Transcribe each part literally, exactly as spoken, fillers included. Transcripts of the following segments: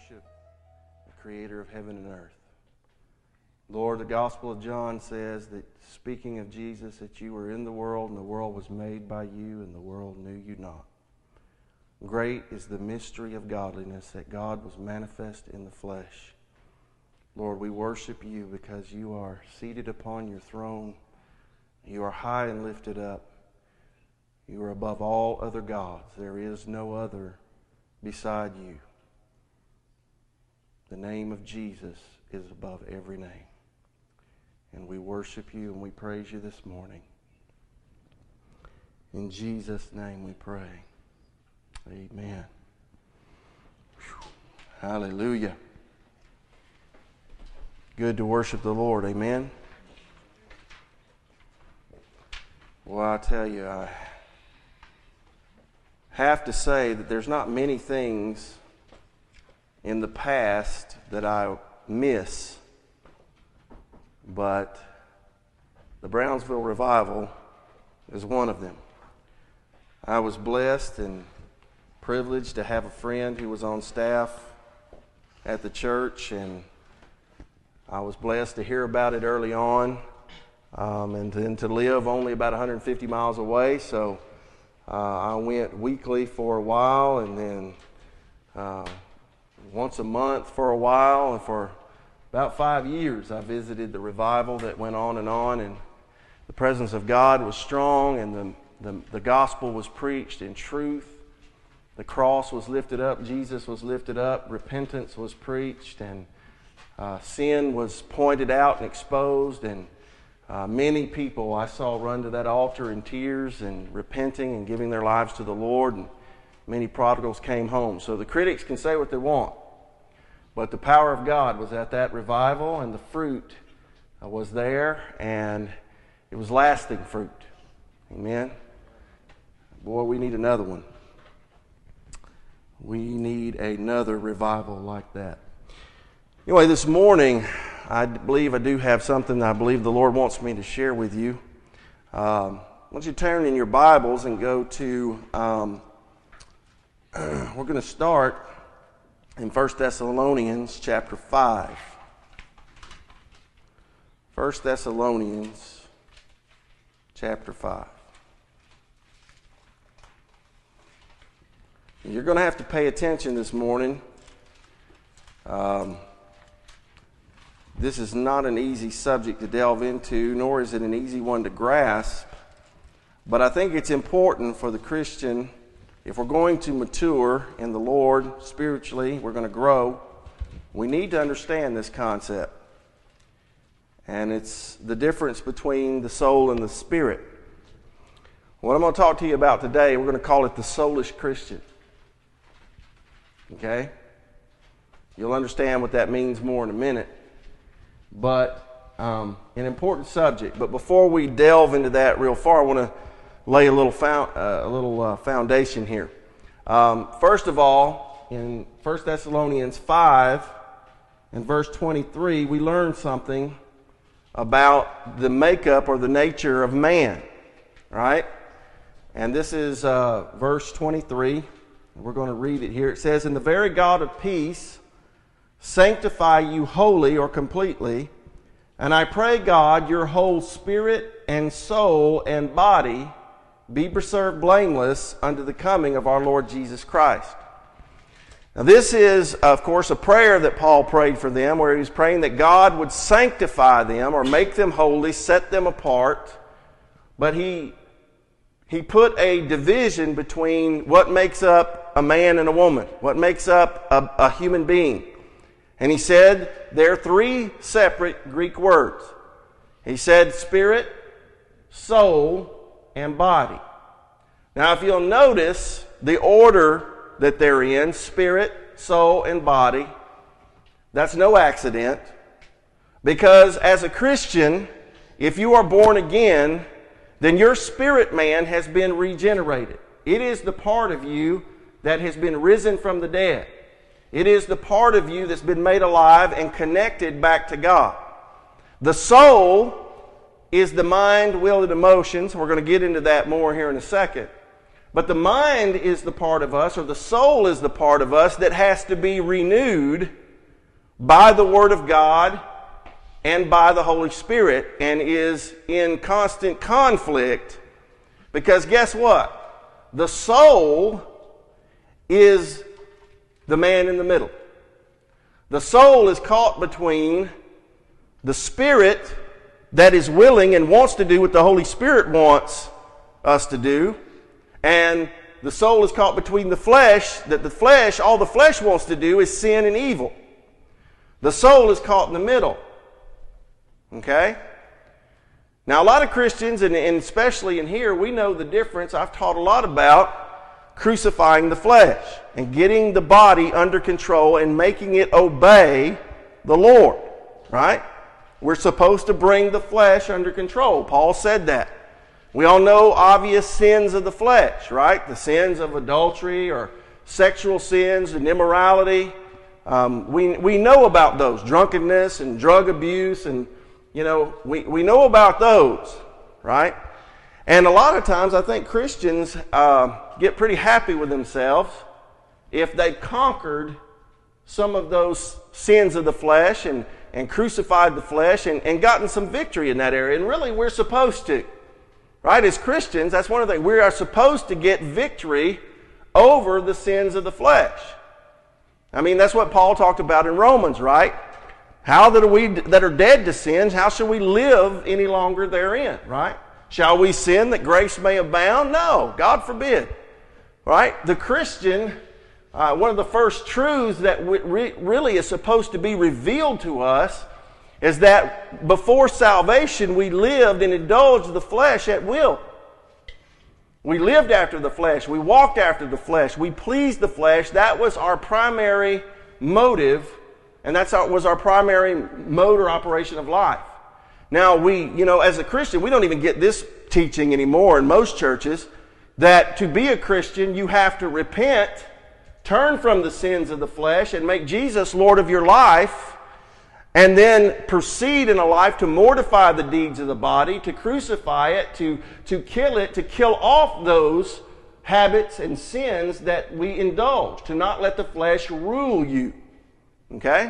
worship the Creator of heaven and earth. Lord, the Gospel of John says that, speaking of Jesus, that you were in the world and the world was made by you and the world knew you not. Great is the mystery of godliness, that God was manifest in the flesh. Lord, we worship you because you are seated upon your throne. You are high and lifted up. You are above all other gods. There is no other beside you. The name of Jesus is above every name. And we worship you and we praise you this morning. In Jesus' name we pray. Amen. Whew. Hallelujah. Good to worship the Lord. Amen. Well, I tell you, I have to say that there's not many things in the past that I miss, but the Brownsville Revival is one of them. I was blessed and privileged to have a friend who was on staff at the church, and I was blessed to hear about it early on, um, and then to live only about one hundred fifty miles away, so uh, I went weekly for a while, and then uh, once a month for a while, and for about five years I visited the revival that went on and on, and the presence of God was strong, and the, the, the gospel was preached in truth. The cross was lifted up, Jesus was lifted up, repentance was preached, and uh, sin was pointed out and exposed, and uh, many people I saw run to that altar in tears and repenting and giving their lives to the Lord, and many prodigals came home. So the critics can say what they want, but the power of God was at that revival, and the fruit uh, was there, and it was lasting fruit. Amen. Boy, we need another one. We need another revival like that. Anyway, this morning, I believe I do have something I believe the Lord wants me to share with you. Um, I want you to turn in your Bibles and go to, um, we're going to start in First Thessalonians chapter five. First Thessalonians chapter five. You're going to have to pay attention this morning. Um, this is not an easy subject to delve into, nor is it an easy one to grasp. But I think it's important for the Christian, if we're going to mature in the Lord spiritually, we're going to grow, we need to understand this concept. And it's the difference between the soul and the spirit. What I'm going to talk to you about today, we're going to call it the soulish Christian. Okay? You'll understand what that means more in a minute. But um, an important subject. But before we delve into that real far, I want to lay a little found, uh, a little uh, foundation here. Um, first of all, in First Thessalonians five and verse twenty-three, we learn something about the makeup or the nature of man. Right? And this is uh, verse twenty-three. We're going to read it here. It says, "And the very God of peace sanctify you wholly or completely, and I pray God your whole spirit and soul and body be preserved blameless unto the coming of our Lord Jesus Christ." Now this is, of course, a prayer that Paul prayed for them, where he was praying that God would sanctify them or make them holy, set them apart. But he He put a division between what makes up a man and a woman, what makes up a, a human being. And he said there are three separate Greek words. He said spirit, soul, and body. Now if you'll notice the order that they're in, spirit, soul, and body, that's no accident. Because as a Christian, if you are born again, then your spirit man has been regenerated. It is the part of you that has been risen from the dead. It is the part of you that's been made alive and connected back to God. The soul is the mind, will, and emotions. We're going to get into that more here in a second. But the mind is the part of us, or the soul is the part of us that has to be renewed by the Word of God and by the Holy Spirit, and is in constant conflict. Because guess what? The soul is the man in the middle. The soul is caught between the spirit that is willing and wants to do what the Holy Spirit wants us to do, and the soul is caught between the flesh, that the flesh, all the flesh wants to do is sin and evil. The soul is caught in the middle. Okay? Now, a lot of Christians, and, and especially in here, we know the difference. I've taught a lot about crucifying the flesh and getting the body under control and making it obey the Lord. Right? We're supposed to bring the flesh under control. Paul said that. We all know obvious sins of the flesh, right? The sins of adultery or sexual sins and immorality. Um, we, we know about those. Drunkenness and drug abuse, and, you know, we, we know about those, right? And a lot of times I think Christians uh, get pretty happy with themselves if they've conquered some of those sins of the flesh and, and crucified the flesh and, and gotten some victory in that area. And really, we're supposed to. Right? As Christians, that's one of the things. We are supposed to get victory over the sins of the flesh. I mean, that's what Paul talked about in Romans, right? How that are we that are dead to sins, how shall we live any longer therein, right? Shall we sin that grace may abound? No, God forbid. Right? The Christian, uh, one of the first truths that re- really is supposed to be revealed to us is that before salvation we lived and indulged the flesh at will. We lived after the flesh. We walked after the flesh. We pleased the flesh. That was our primary motive, and that was our primary mode or operation of life. Now, we, you know, as a Christian, we don't even get this teaching anymore in most churches, that to be a Christian, you have to repent, turn from the sins of the flesh, and make Jesus Lord of your life, and then proceed in a life to mortify the deeds of the body, to crucify it, to, to kill it, to kill off those habits and sins that we indulge, to not let the flesh rule you. Okay?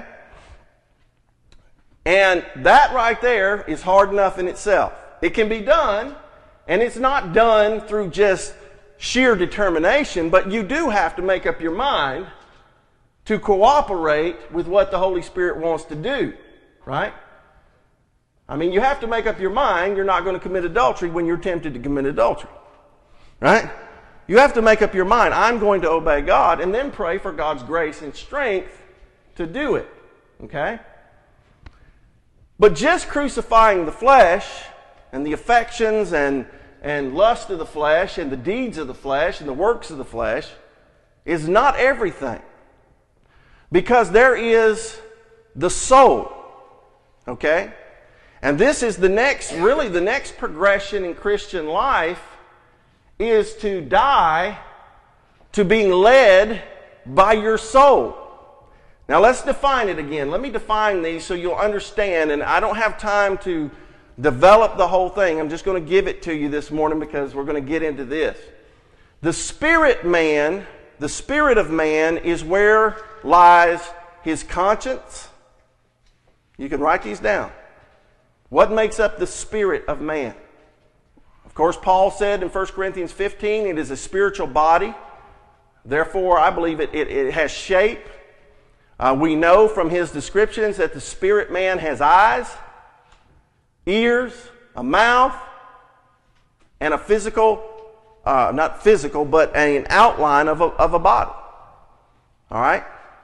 And that right there is hard enough in itself. It can be done, and it's not done through just sheer determination, but you do have to make up your mind to cooperate with what the Holy Spirit wants to do, right? I mean, you have to make up your mind you're not going to commit adultery when you're tempted to commit adultery, right? You have to make up your mind, I'm going to obey God, and then pray for God's grace and strength to do it, okay? But just crucifying the flesh and the affections and, and lust of the flesh and the deeds of the flesh and the works of the flesh is not everything. Because there is the soul, okay? And this is the next, really the next progression in Christian life is to die to being led by your soul. Now let's define it again. Let me define these so you'll understand, and I don't have time to develop the whole thing. I'm just going to give it to you this morning because we're going to get into this. The spirit man, the spirit of man is where lies his conscience. You can write these down. What makes up the spirit of man? Of course, Paul said in First Corinthians fifteen, it is a spiritual body. Therefore, I believe it, it, it has shape. Uh, we know from his descriptions that the spirit man has eyes, ears, a mouth, and a physical, uh, not physical, but an outline of a, of a body. All right?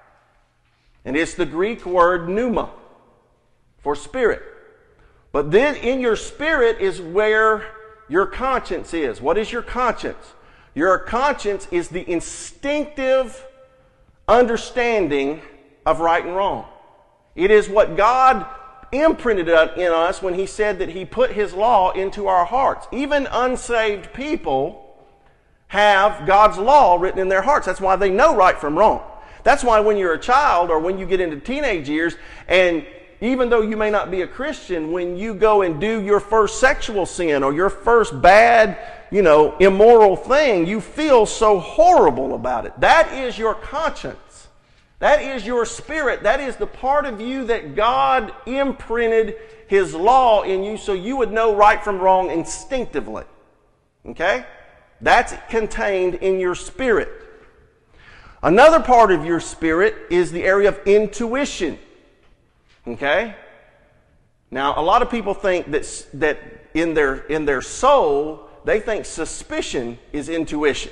And it's the Greek word pneuma for spirit. But then in your spirit is where your conscience is. What is your conscience? Your conscience is the instinctive understanding of right and wrong. It is what God imprinted in us when He said that He put His law into our hearts. Even unsaved people have God's law written in their hearts. That's why they know right from wrong. That's why when you're a child or when you get into teenage years, and even though you may not be a Christian, when you go and do your first sexual sin or your first bad you know, immoral thing, you feel so horrible about it. That is your conscience. That is your spirit. That is the part of you that God imprinted His law in you so you would know right from wrong instinctively. Okay? That's contained in your spirit. Another part of your spirit is the area of intuition. Okay? Now, a lot of people think that, that in their, in their soul, they think suspicion is intuition.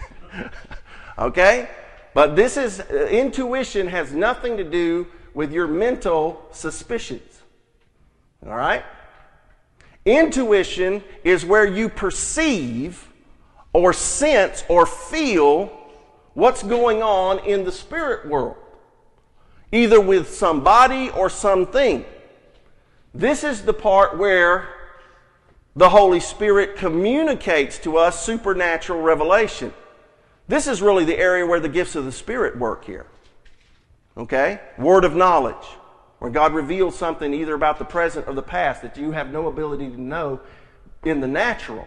Okay? But this is, uh, intuition has nothing to do with your mental suspicions. All right? Intuition is where you perceive or sense or feel what's going on in the spirit world, either with somebody or something. This is the part where the Holy Spirit communicates to us supernatural revelation. This is really the area where the gifts of the Spirit work here. Okay? Word of knowledge, where God reveals something either about the present or the past that you have no ability to know in the natural.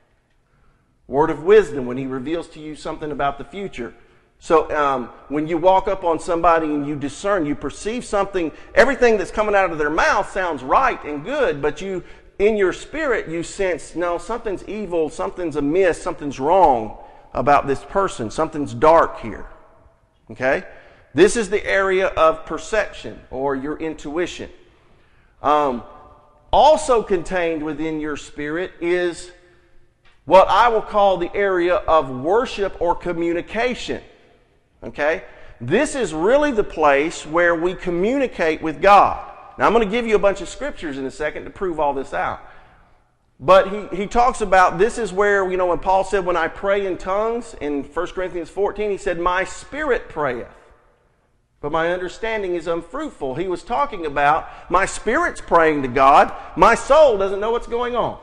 Word of wisdom, when He reveals to you something about the future. So um, when you walk up on somebody and you discern, you perceive something, everything that's coming out of their mouth sounds right and good, but you, in your spirit, you sense, no, something's evil, something's amiss, something's wrong about this person, something's dark here. Okay? This is the area of perception or your intuition. Um, also contained within your spirit is what I will call the area of worship or communication. Okay? This is really the place where we communicate with God. Now, I'm going to give you a bunch of scriptures in a second to prove all this out. But he, he talks about, this is where, you know, when Paul said, when I pray in tongues, in First Corinthians fourteen, he said, my spirit prayeth, but my understanding is unfruitful. He was talking about, my spirit's praying to God, my soul doesn't know what's going on.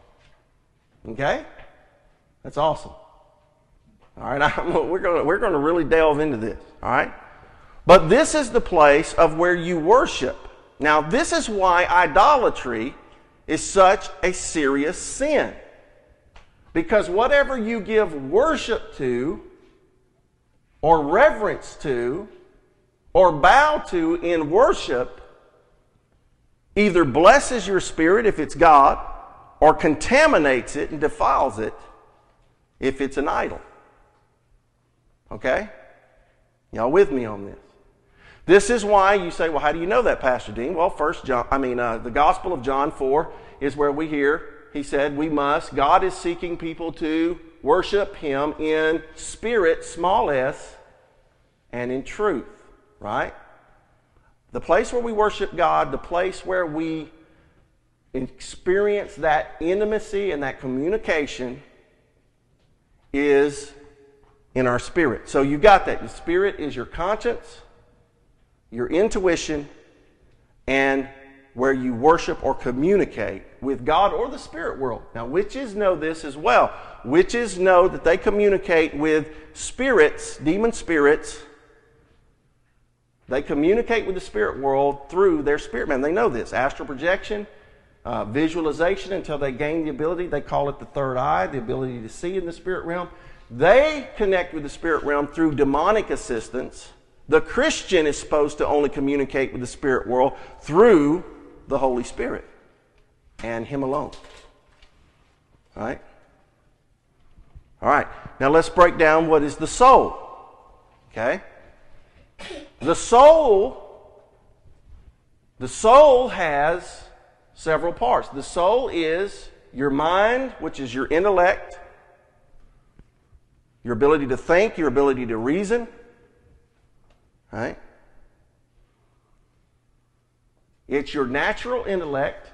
Okay? That's awesome. All right, I'm, we're going we're going to really delve into this. All right? But this is the place of where you worship. Now, this is why idolatry is such a serious sin. Because whatever you give worship to, or reverence to, or bow to in worship, either blesses your spirit if it's God, or contaminates it and defiles it if it's an idol. Okay? Y'all with me on this? This is why you say, well, how do you know that, Pastor Dean? Well, First John, I mean, uh, the Gospel of John four is where we hear, he said, we must, God is seeking people to worship Him in spirit, small s, and in truth, right? The place where we worship God, the place where we experience that intimacy and that communication is in our spirit. So you got that. Your spirit is your conscience, your intuition, and where you worship or communicate with God or the spirit world. Now, witches know this as well. Witches know that they communicate with spirits, demon spirits. They communicate with the spirit world through their spirit man. They know this. Astral projection, uh, visualization, until they gain the ability. They call it the third eye, the ability to see in the spirit realm. They connect with the spirit realm through demonic assistance. The Christian is supposed to only communicate with the spirit world through the Holy Spirit and Him alone. All right? All right. Now let's break down what is the soul. Okay? The soul, the soul has several parts. The soul is your mind, which is your intellect, your ability to think, your ability to reason. Right? It's your natural intellect.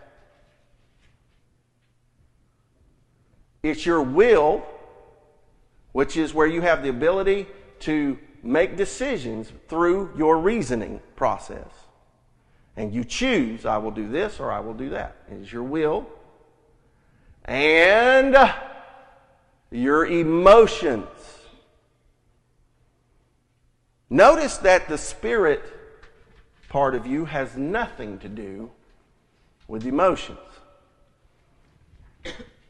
It's your will, which is where you have the ability to make decisions through your reasoning process. And you choose, I will do this or I will do that. It is your will. And your emotions. Notice that the spirit part of you has nothing to do with emotions.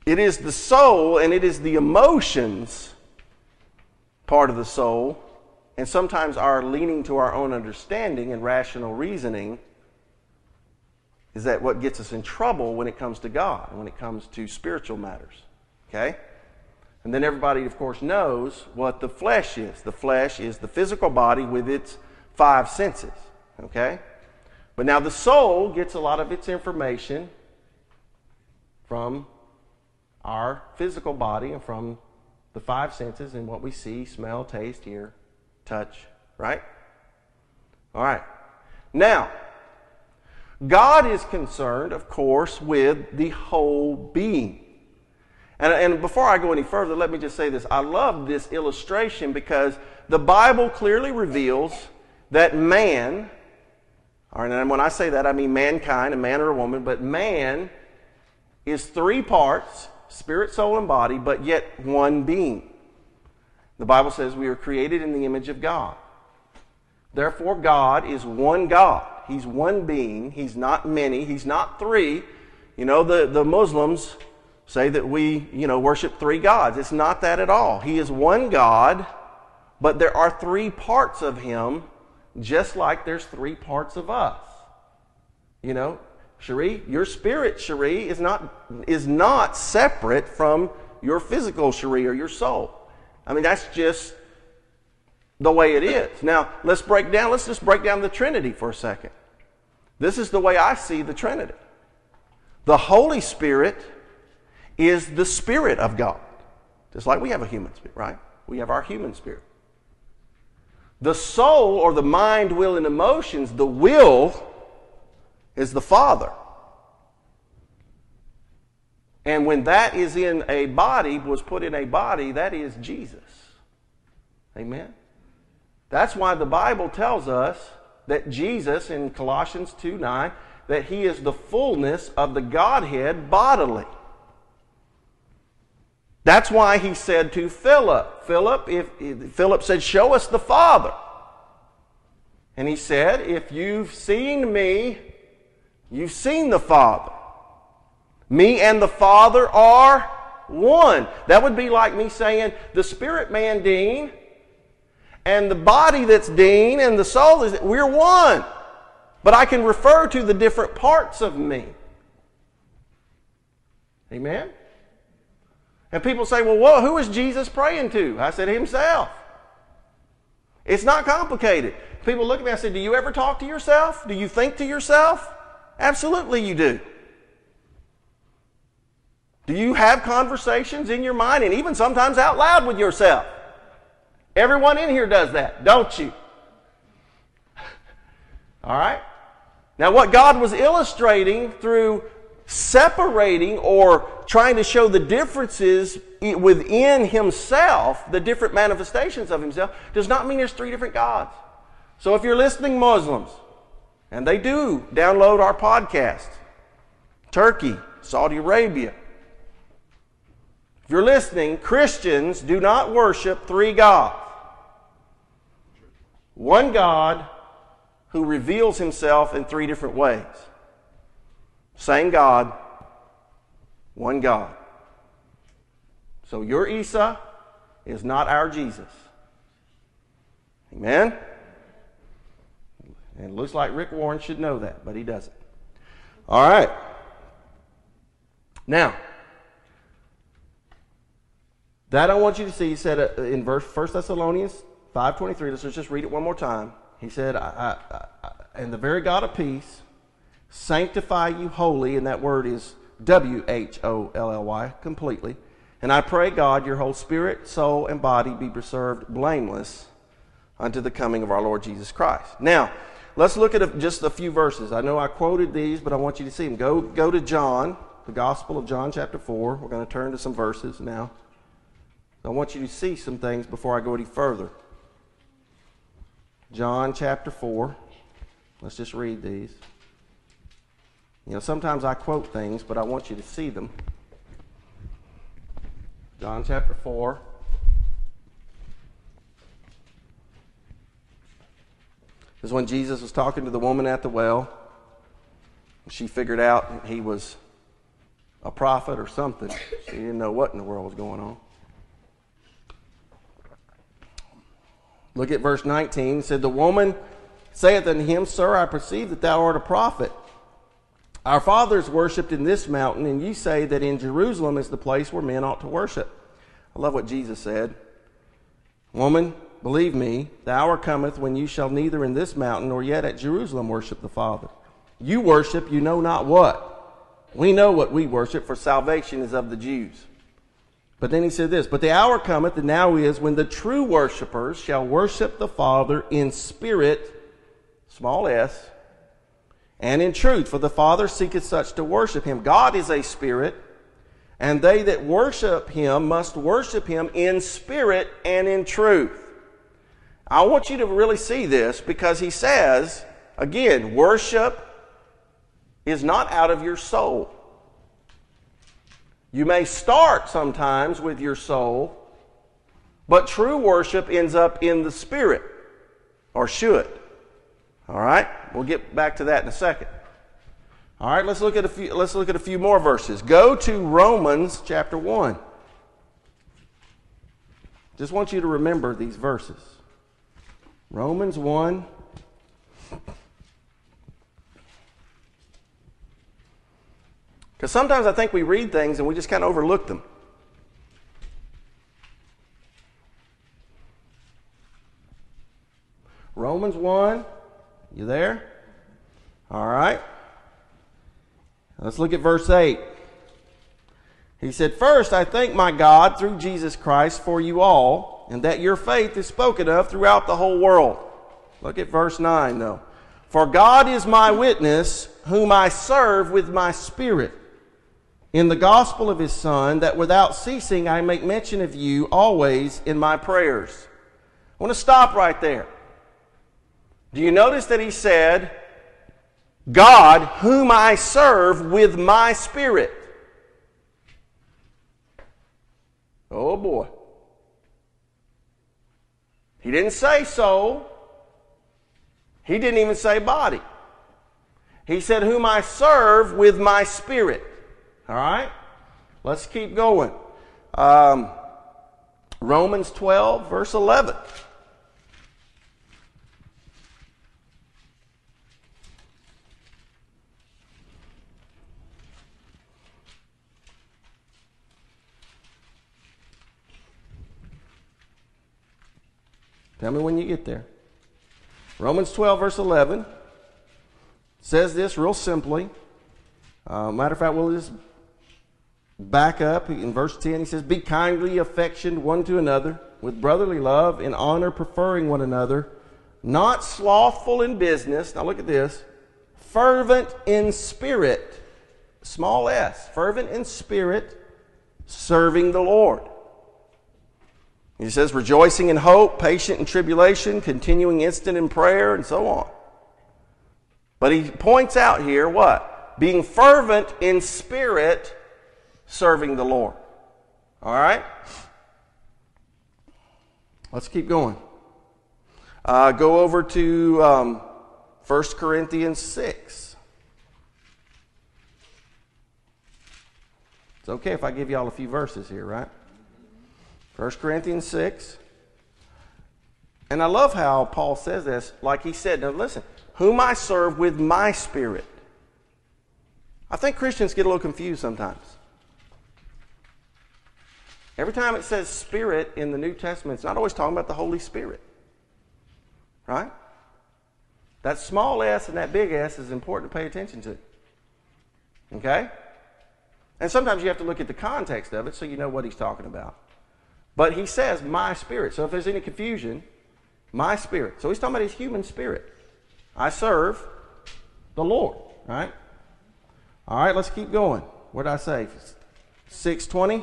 it is the soul and it is the emotions part of the soul, and sometimes our leaning to our own understanding and rational reasoning is that what gets us in trouble when it comes to God, when it comes to spiritual matters. Okay? And then everybody, of course, knows what the flesh is. The flesh is the physical body with its five senses. Okay? But now the soul gets a lot of its information from our physical body and from the five senses and what we see, smell, taste, hear, touch. Right? All right. Now, God is concerned, of course, with the whole being. And, and before I go any further, let me just say this. I love this illustration because the Bible clearly reveals that man, all right, and when I say that, I mean mankind, a man or a woman, but man is three parts, spirit, soul, and body, but yet one being. The Bible says we are created in the image of God. Therefore, God is one God. He's one being. He's not many. He's not three. You know, the, the Muslims say that we, you know, worship three gods. It's not that at all. He is one God, but there are three parts of Him, just like there's three parts of us. You know, Cherie, your spirit, Cherie, is not, is not separate from your physical Cherie or your soul. I mean, that's just the way it is. Now, let's break down, let's just break down the Trinity for a second. This is the way I see the Trinity. The Holy Spirit is the Spirit of God. Just like we have a human spirit, right? We have our human spirit. The soul, or the mind, will, and emotions, the will, is the Father. And when that is in a body, was put in a body, that is Jesus. Amen? That's why the Bible tells us that Jesus, in Colossians two nine, that He is the fullness of the Godhead bodily. That's why He said to Philip, Philip, if, if Philip said, show us the Father. And He said, if you've seen me, you've seen the Father. Me and the Father are one. That would be like me saying, the spirit man, Dean, and the body that's Dean, and the soul is, we're one. But I can refer to the different parts of me. Amen? And people say, well, whoa, who is Jesus praying to? I said, Himself. It's not complicated. People look at me and say, do you ever talk to yourself? Do you think to yourself? Absolutely you do. Do you have conversations in your mind and even sometimes out loud with yourself? Everyone in here does that, don't you? All right? Now, what God was illustrating through separating or trying to show the differences within Himself, the different manifestations of Himself, does not mean there's three different gods. So if you're listening, Muslims, and they do download our podcast, Turkey, Saudi Arabia, if you're listening, Christians do not worship three gods. One God who reveals Himself in three different ways. Same God, one God. So your Isa is not our Jesus. Amen? And it looks like Rick Warren should know that, but he doesn't. All right. Now, that I want you to see, he said in verse First Thessalonians five twenty-three, let's just read it one more time. He said, I, I, I, and the very God of peace sanctify you wholly, and that word is W H O L L Y, completely. And I pray, God, your whole spirit, soul, and body be preserved blameless unto the coming of our Lord Jesus Christ. Now, let's look at a, just a few verses. I know I quoted these, but I want you to see them. Go, go to John, the Gospel of John chapter four. We're going to turn to some verses now. I want you to see some things before I go any further. John chapter four. Let's just read these. You know, sometimes I quote things, but I want you to see them. John chapter four. This is when Jesus was talking to the woman at the well. She figured out he was a prophet or something. She didn't know what in the world was going on. Look at verse nineteen. It said, the woman saith unto him, Sir, I perceive that thou art a prophet. Our fathers worshipped in this mountain, and ye say that in Jerusalem is the place where men ought to worship. I love what Jesus said. Woman, believe me, the hour cometh when you shall neither in this mountain nor yet at Jerusalem worship the Father. You worship, you know not what. We know what we worship, for salvation is of the Jews. But then he said this, but the hour cometh, and now is, when the true worshipers shall worship the Father in spirit, small s, and in truth, for the Father seeketh such to worship him. God is a spirit, and they that worship him must worship him in spirit and in truth. I want you to really see this, because he says, again, worship is not out of your soul. You may start sometimes with your soul, but true worship ends up in the spirit, or should. All right? We'll get back to that in a second. All right, let's look at a few let's look at a few more verses. Go to Romans chapter one. Just want you to remember these verses. Romans one. Because sometimes I think we read things and we just kind of overlook them. Romans one. You there? All right. Let's look at verse eight. He said, First, I thank my God through Jesus Christ for you all, and that your faith is spoken of throughout the whole world. Look at verse nine, though. For God is my witness, whom I serve with my spirit, in the gospel of his Son, that without ceasing I make mention of you always in my prayers. I want to stop right there. Do you notice that he said, God, whom I serve with my spirit? Oh boy. He didn't say soul. He didn't even say body. He said, whom I serve with my spirit. All right? Let's keep going. Um, Romans twelve, verse eleven. Tell me when you get there. Romans twelve, verse eleven says this real simply. Uh, matter of fact, we'll just back up. In verse ten, he says, Be kindly affectioned one to another, with brotherly love, in honor preferring one another, not slothful in business. Now look at this. Fervent in spirit, small s, fervent in spirit, serving the Lord. He says, rejoicing in hope, patient in tribulation, continuing instant in prayer, and so on. But he points out here what? Being fervent in spirit, serving the Lord. All right? Let's keep going. Uh, go over to um, First Corinthians six. It's okay if I give you all a few verses here, right? First Corinthians six. And I love how Paul says this. Like he said, now listen, whom I serve with my spirit. I think Christians get a little confused sometimes. Every time it says spirit in the New Testament, it's not always talking about the Holy Spirit. Right? That small s and that big S is important to pay attention to. Okay? And sometimes you have to look at the context of it so you know what he's talking about. But he says, my spirit. So if there's any confusion, my spirit. So he's talking about his human spirit. I serve the Lord. Right? All right, let's keep going. What did I say? six twenty.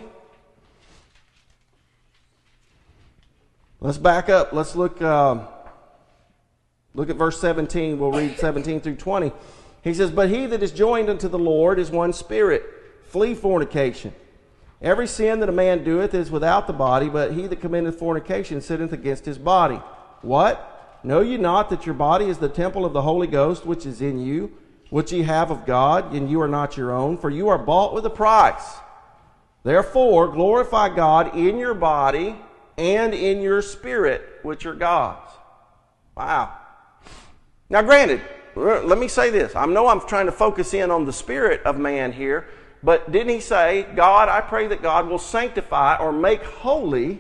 Let's back up. Let's look, uh, look at verse seventeen. We'll read seventeen through twenty. He says, But he that is joined unto the Lord is one spirit. Flee fornication. Every sin that a man doeth is without the body, but he that committeth fornication sinneth against his body. What? Know ye not that your body is the temple of the Holy Ghost, which is in you, which ye have of God, and you are not your own, for you are bought with a price. Therefore, glorify God in your body and in your spirit, which are God's. Wow. Now, granted, let me say this. I know I'm trying to focus in on the spirit of man here, but didn't he say, God, I pray that God will sanctify or make holy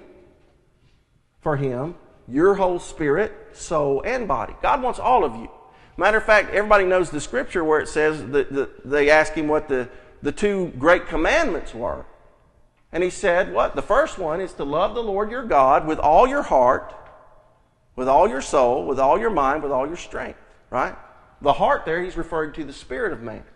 for him your whole spirit, soul, and body. God wants all of you. Matter of fact, everybody knows the scripture where it says that, that they asked him what the, the two great commandments were. And he said, what? The first one is to love the Lord your God with all your heart, with all your soul, with all your mind, with all your strength. Right? The heart there, he's referring to the spirit of man.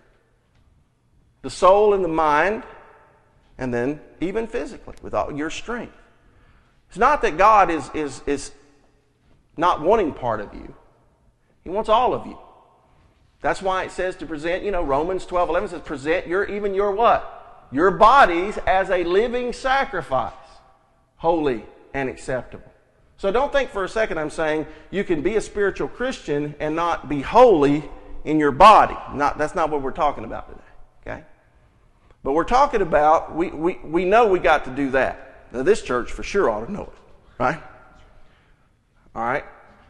The soul and the mind, and then even physically, with all your strength. It's not that God is, is, is not wanting part of you. He wants all of you. That's why it says to present, you know, Romans twelve eleven says, present your, even your what? Your bodies as a living sacrifice, holy and acceptable. So don't think for a second I'm saying you can be a spiritual Christian and not be holy in your body. Not, that's not what we're talking about today. Okay? But we're talking about, we, we, we know we got to do that. Now this church for sure ought to know it. Right? All right?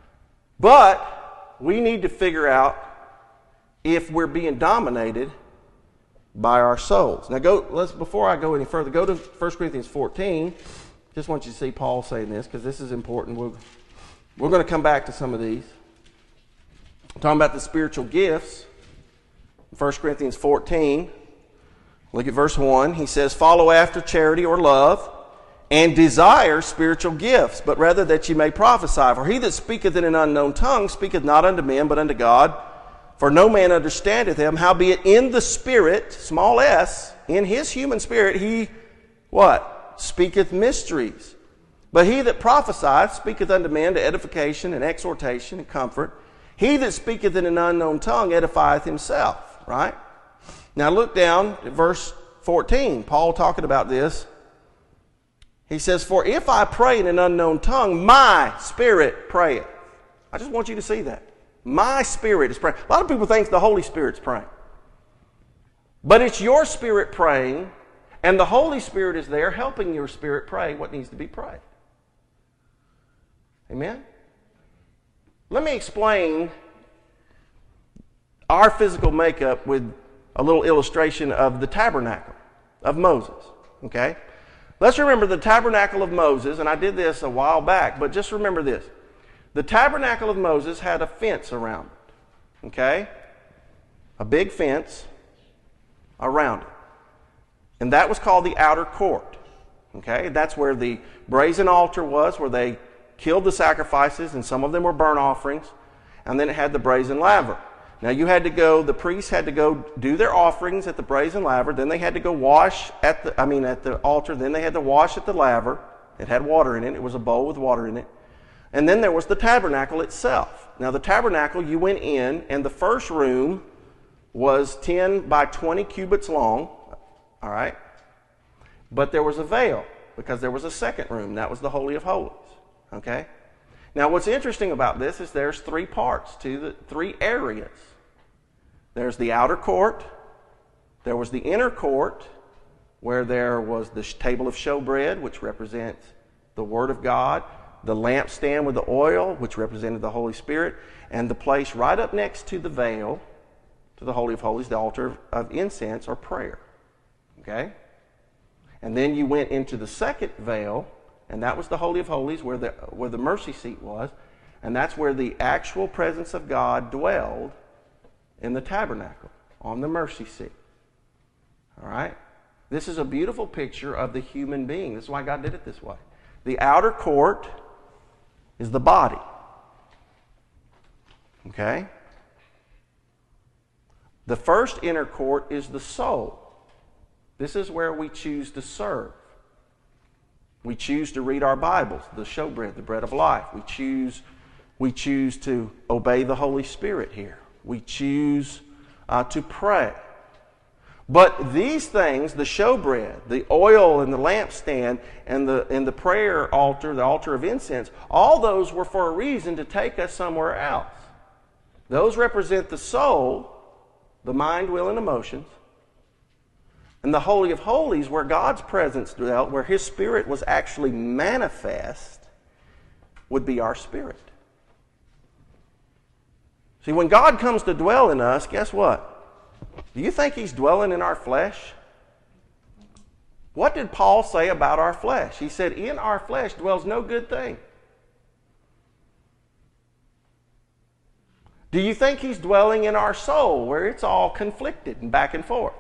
But we need to figure out if we're being dominated by our souls. Now go, let's, before I go any further, go to First Corinthians fourteen. Just want you to see Paul saying this because this is important. We're, we're going to come back to some of these. I'm talking about the spiritual gifts. First Corinthians fourteen. Look at verse one. He says, follow after charity or love, and desire spiritual gifts, but rather that ye may prophesy. For he that speaketh in an unknown tongue speaketh not unto men, but unto God. For no man understandeth him. Howbeit in the Spirit, small s, in his human spirit, he, what? Speaketh mysteries. But he that prophesieth speaketh unto men to edification and exhortation and comfort. He that speaketh in an unknown tongue edifieth himself. Right? Now look down at verse fourteen. Paul talking about this. He says, for if I pray in an unknown tongue, my spirit prayeth. I just want you to see that. My spirit is praying. A lot of people think the Holy Spirit's praying. But it's your spirit praying, and the Holy Spirit is there helping your spirit pray what needs to be prayed. Amen? Let me explain our physical makeup with a little illustration of the tabernacle of Moses. Okay? Let's remember the tabernacle of Moses, and I did this a while back, but just remember this. The tabernacle of Moses had a fence around it. Okay? A big fence around it. And that was called the outer court. Okay? That's where the brazen altar was, where they killed the sacrifices, and some of them were burnt offerings. And then it had the brazen laver. Now you had to go, the priests had to go do their offerings at the brazen laver, then they had to go wash at the, I mean at the altar, then they had to wash at the laver. It had water in it. It was a bowl with water in it. And then there was the tabernacle itself. Now the tabernacle, you went in, and the first room was ten by twenty cubits long. All right? But there was a veil, because there was a second room. That was the Holy of Holies. Okay? Now what's interesting about this is there's three parts to the three areas. There's the outer court. There was the inner court, where there was the table of showbread, which represents the Word of God, the lampstand with the oil, which represented the Holy Spirit, and the place right up next to the veil, to the Holy of Holies, the altar of incense or prayer. Okay? And then you went into the second veil, and that was the Holy of Holies, where the, where the mercy seat was, and that's where the actual presence of God dwelled in the tabernacle, on the mercy seat. All right? This is a beautiful picture of the human being. This is why God did it this way. The outer court is the body. Okay? The first inner court is the soul. This is where we choose to serve. We choose to read our Bibles, the showbread, the bread of life. We choose, we choose to obey the Holy Spirit here. We choose uh, to pray. But these things, the showbread, the oil and the lampstand, and the, and the prayer altar, the altar of incense, all those were for a reason to take us somewhere else. Those represent the soul. the mind, will, and emotions. And the Holy of Holies, where God's presence dwelt, where His Spirit was actually manifest, would be our spirit. See, when God comes to dwell in us, guess what? Do you think He's dwelling in our flesh? What did Paul say about our flesh? He said, in our flesh dwells no good thing. Do you think He's dwelling in our soul, where it's all conflicted and back and forth?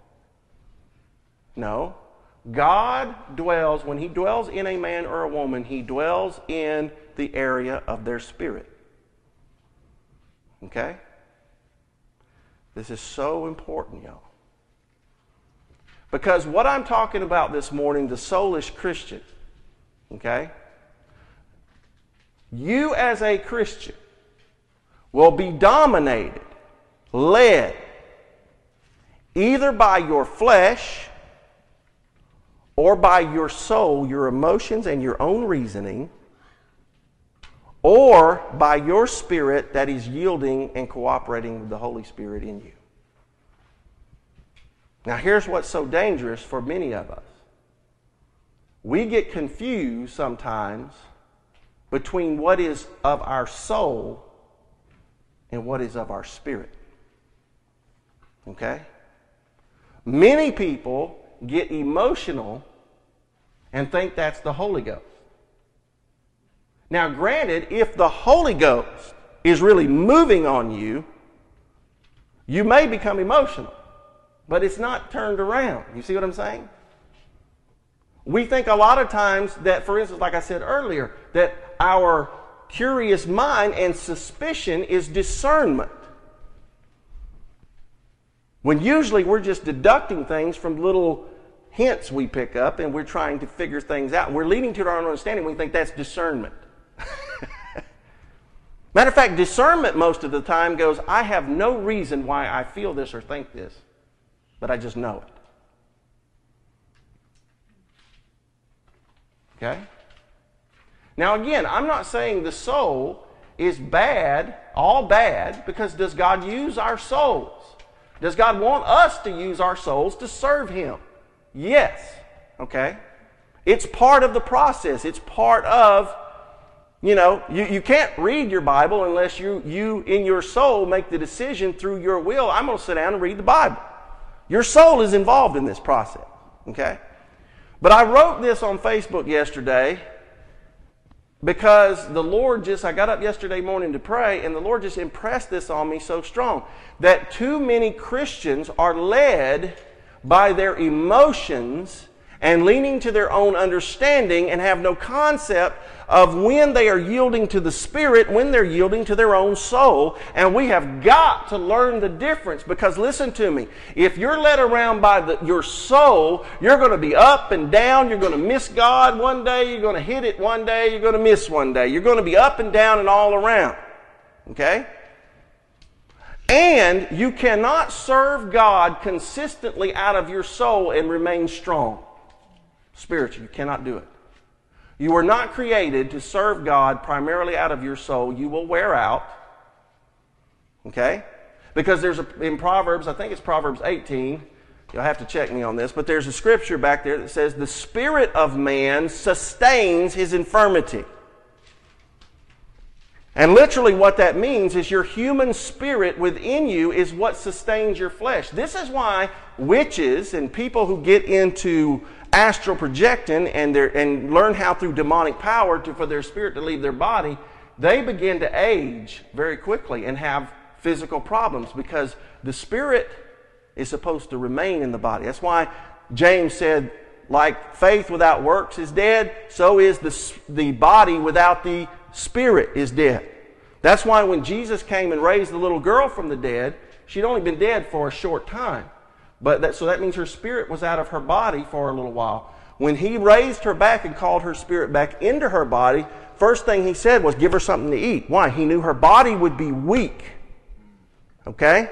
No. God dwells, when He dwells in a man or a woman, He dwells in the area of their spirit. Okay? This is so important, y'all. Because what I'm talking about this morning, the soulish Christian, okay? You as a Christian will be dominated, led, either by your flesh or by your soul, your emotions, and your own reasoning, or by your spirit that is yielding and cooperating with the Holy Spirit in you. Now, here's what's so dangerous for many of us. We get confused sometimes between what is of our soul and what is of our spirit. Okay? Many people get emotional and think that's the Holy Ghost. Now, granted, if the Holy Ghost is really moving on you, you may become emotional, but it's not turned around. You see what I'm saying? We think a lot of times that, for instance, like I said earlier, that our curious mind and suspicion is discernment. When usually we're just deducting things from little hints we pick up and we're trying to figure things out. We're leading to our own understanding. We think that's discernment. Matter of fact, discernment most of the time goes, I have no reason why I feel this or think this, but I just know it. Okay? Now again, I'm not saying the soul is bad, all bad, because does God use our souls? Does God want us to use our souls to serve Him? Yes. Okay? It's part of the process. It's part of, you know, you, you can't read your Bible unless you, you, in your soul, make the decision through your will, I'm going to sit down and read the Bible. Your soul is involved in this process. Okay? But I wrote this on Facebook yesterday because the Lord just, I got up yesterday morning to pray, and the Lord just impressed this on me so strong, that too many Christians are led by their emotions and leaning to their own understanding and have no concept of when they are yielding to the Spirit, when they're yielding to their own soul. And we have got to learn the difference, because listen to me, if you're led around by the, your soul, you're going to be up and down, you're going to miss God one day, you're going to hit it one day, you're going to miss one day. You're going to be up and down and all around. Okay? And you cannot serve God consistently out of your soul and remain strong. Spiritually, you cannot do it. You were not created to serve God primarily out of your soul. You will wear out. Okay? Because there's a, in Proverbs, I think it's Proverbs eighteen, you'll have to check me on this, but there's a scripture back there that says, the spirit of man sustains his infirmity. And literally what that means is your human spirit within you is what sustains your flesh. This is why witches and people who get into astral projecting and, and learn how through demonic power to, for their spirit to leave their body, they begin to age very quickly and have physical problems, because the spirit is supposed to remain in the body. That's why James said, like faith without works is dead, so is the, the body without the spirit is dead. That's why when Jesus came and raised the little girl from the dead, she'd only been dead for a short time. But that, so that means her spirit was out of her body for a little while. When He raised her back and called her spirit back into her body, first thing He said was give her something to eat. Why? He knew her body would be weak. Okay?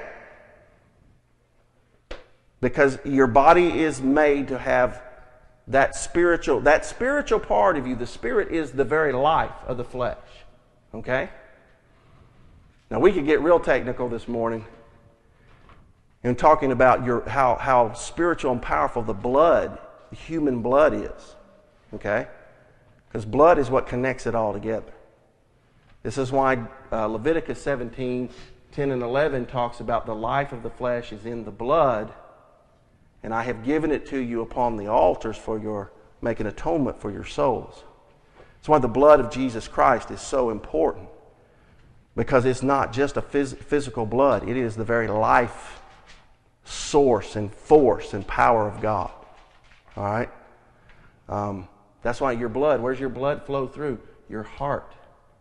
Because your body is made to have that spiritual, that spiritual part of you. The spirit is the very life of the flesh. Okay? Now we could get real technical this morning. And talking about your how, how spiritual and powerful the blood, the human blood is. Okay? Because blood is what connects it all together. This is why uh, Leviticus seventeen, ten and eleven talks about the life of the flesh is in the blood, and I have given it to you upon the altars for your making atonement for your souls. That's why the blood of Jesus Christ is so important, because it's not just a phys- physical blood. It is the very life source and force and power of God. All right? Um, that's why your blood, where's your blood flow through? Your heart.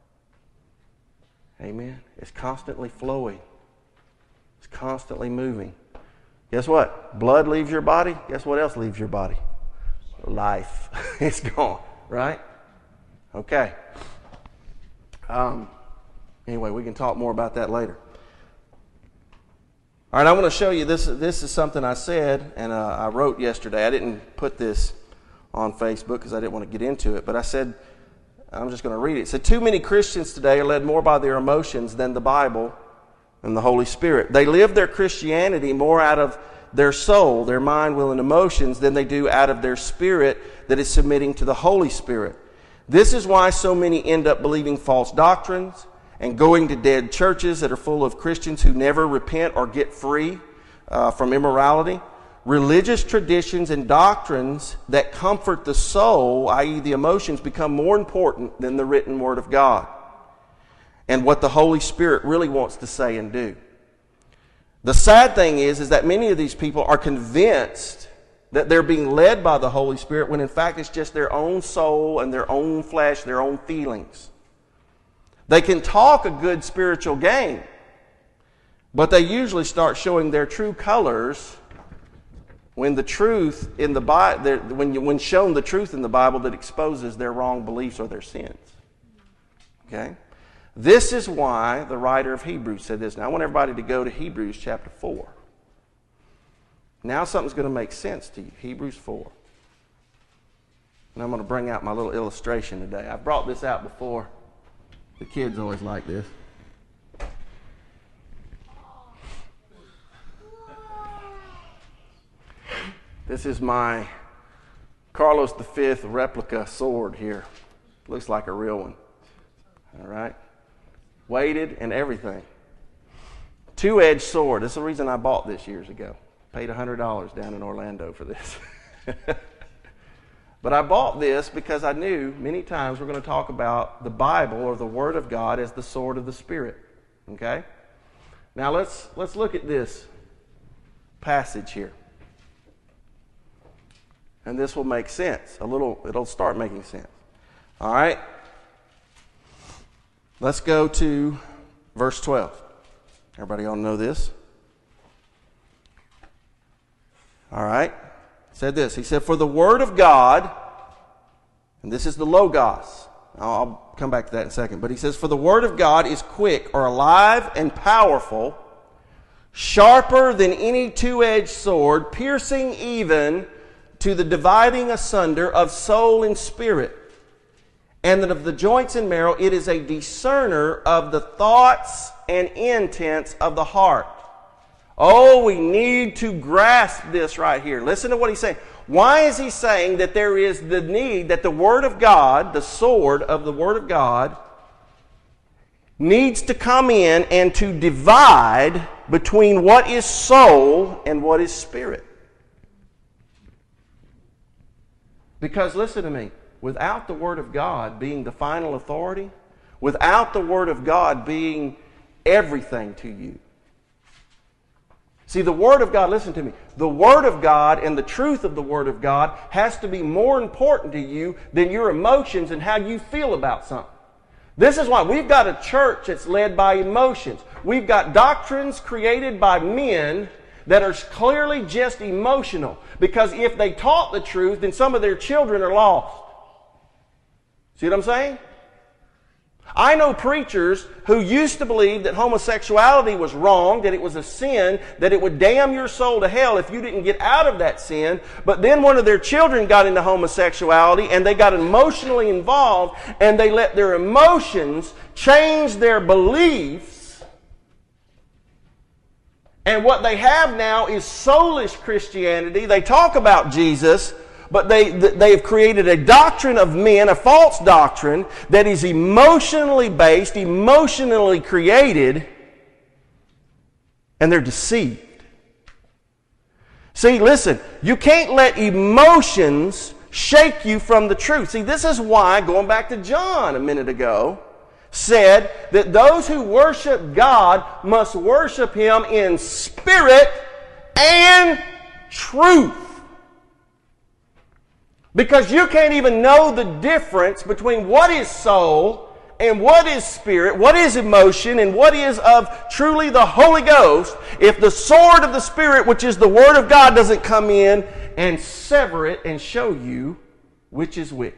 Amen? It's constantly flowing. It's constantly moving. Guess what? Blood leaves your body. Guess what else leaves your body? Life. It's gone. Right? Okay. Um, anyway, we can talk more about that later. All right, I want to show you this. This is something I said and uh, I wrote yesterday. I didn't put this on Facebook because I didn't want to get into it, but I said, I'm just going to read it. It said, too many Christians today are led more by their emotions than the Bible and the Holy Spirit. They live their Christianity more out of their soul, their mind, will, and emotions than they do out of their spirit that is submitting to the Holy Spirit. This is why so many end up believing false doctrines and going to dead churches that are full of Christians who never repent or get free uh, from immorality. Religious traditions and doctrines that comfort the soul, that is the emotions, become more important than the written Word of God and what the Holy Spirit really wants to say and do. The sad thing is, is that many of these people are convinced that they're being led by the Holy Spirit when in fact it's just their own soul and their own flesh, their own feelings. They can talk a good spiritual game, but they usually start showing their true colors when the truth in the Bible, when you, when shown the truth in the Bible that exposes their wrong beliefs or their sins. Okay? This is why the writer of Hebrews said this. Now I want everybody to go to Hebrews chapter four. Now something's going to make sense to you. Hebrews four. And I'm going to bring out my little illustration today. I've brought this out before. The kids always like this. This is my Carlos the Fifth replica sword here. Looks like a real one. All right? Weighted and everything. Two-edged sword. That's the reason I bought this years ago. Paid one hundred dollars down in Orlando for this. But I bought this because I knew many times we're going to talk about the Bible or the Word of God as the sword of the Spirit. Okay? Now let's let's look at this passage here. And this will make sense. A little, it'll start making sense. All right? Let's go to verse twelve. Everybody all know this? All right? Said this. He said, for the Word of God, and this is the Logos. I'll come back to that in a second. But he says, for the Word of God is quick or alive and powerful, sharper than any two-edged sword, piercing even to the dividing asunder of soul and spirit, and that of the joints and marrow it is a discerner of the thoughts and intents of the heart. Oh, we need to grasp this right here. Listen to what he's saying. Why is he saying that there is the need that the Word of God, the sword of the Word of God, needs to come in and to divide between what is soul and what is spirit? Because listen to me, without the Word of God being the final authority, without the Word of God being everything to you, see, the Word of God, listen to me, the Word of God and the truth of the Word of God has to be more important to you than your emotions and how you feel about something. This is why we've got a church that's led by emotions. We've got doctrines created by men that are clearly just emotional. Because if they taught the truth, then some of their children are lost. See what I'm saying? I know preachers who used to believe that homosexuality was wrong, that it was a sin, that it would damn your soul to hell if you didn't get out of that sin. But then one of their children got into homosexuality and they got emotionally involved and they let their emotions change their beliefs. And what they have now is soulish Christianity. They talk about Jesus, but they, they have created a doctrine of men, a false doctrine that is emotionally based, emotionally created, and they're deceived. See, listen, you can't let emotions shake you from the truth. See, this is why, going back to John a minute ago, said that those who worship God must worship Him in spirit and truth. Because you can't even know the difference between what is soul and what is spirit, what is emotion, and what is of truly the Holy Ghost, if the sword of the Spirit, which is the Word of God, doesn't come in and sever it and show you which is which.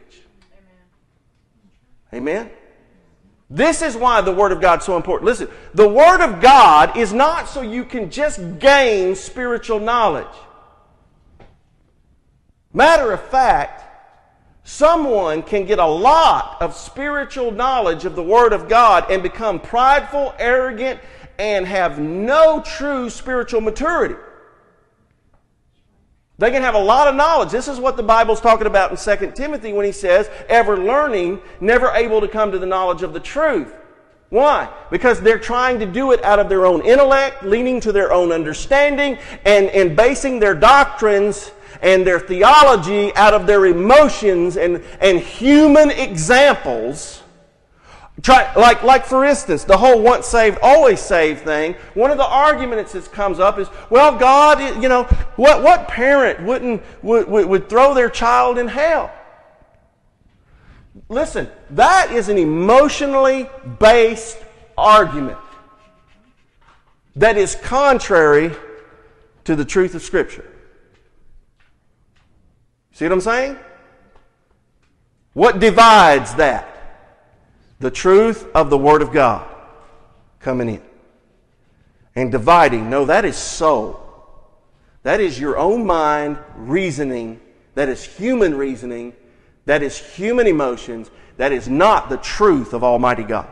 Amen? Amen? This is why the Word of God is so important. Listen, the Word of God is not so you can just gain spiritual knowledge. Matter of fact, someone can get a lot of spiritual knowledge of the Word of God and become prideful, arrogant, and have no true spiritual maturity. They can have a lot of knowledge. This is what the Bible's talking about in Second Timothy when he says, ever learning, never able to come to the knowledge of the truth. Why? Because they're trying to do it out of their own intellect, leaning to their own understanding, and, and basing their doctrines and their theology out of their emotions and, and human examples. Try, like, like for instance, the whole once saved, always saved thing. One of the arguments that comes up is, well, God, you know, what, what parent wouldn't would, would, would throw their child in hell? Listen, that is an emotionally based argument that is contrary to the truth of Scripture. See what I'm saying? What divides that? The truth of the Word of God coming in. And dividing, no, that is soul. That is your own mind reasoning. That is human reasoning. That is human emotions. That is not the truth of Almighty God.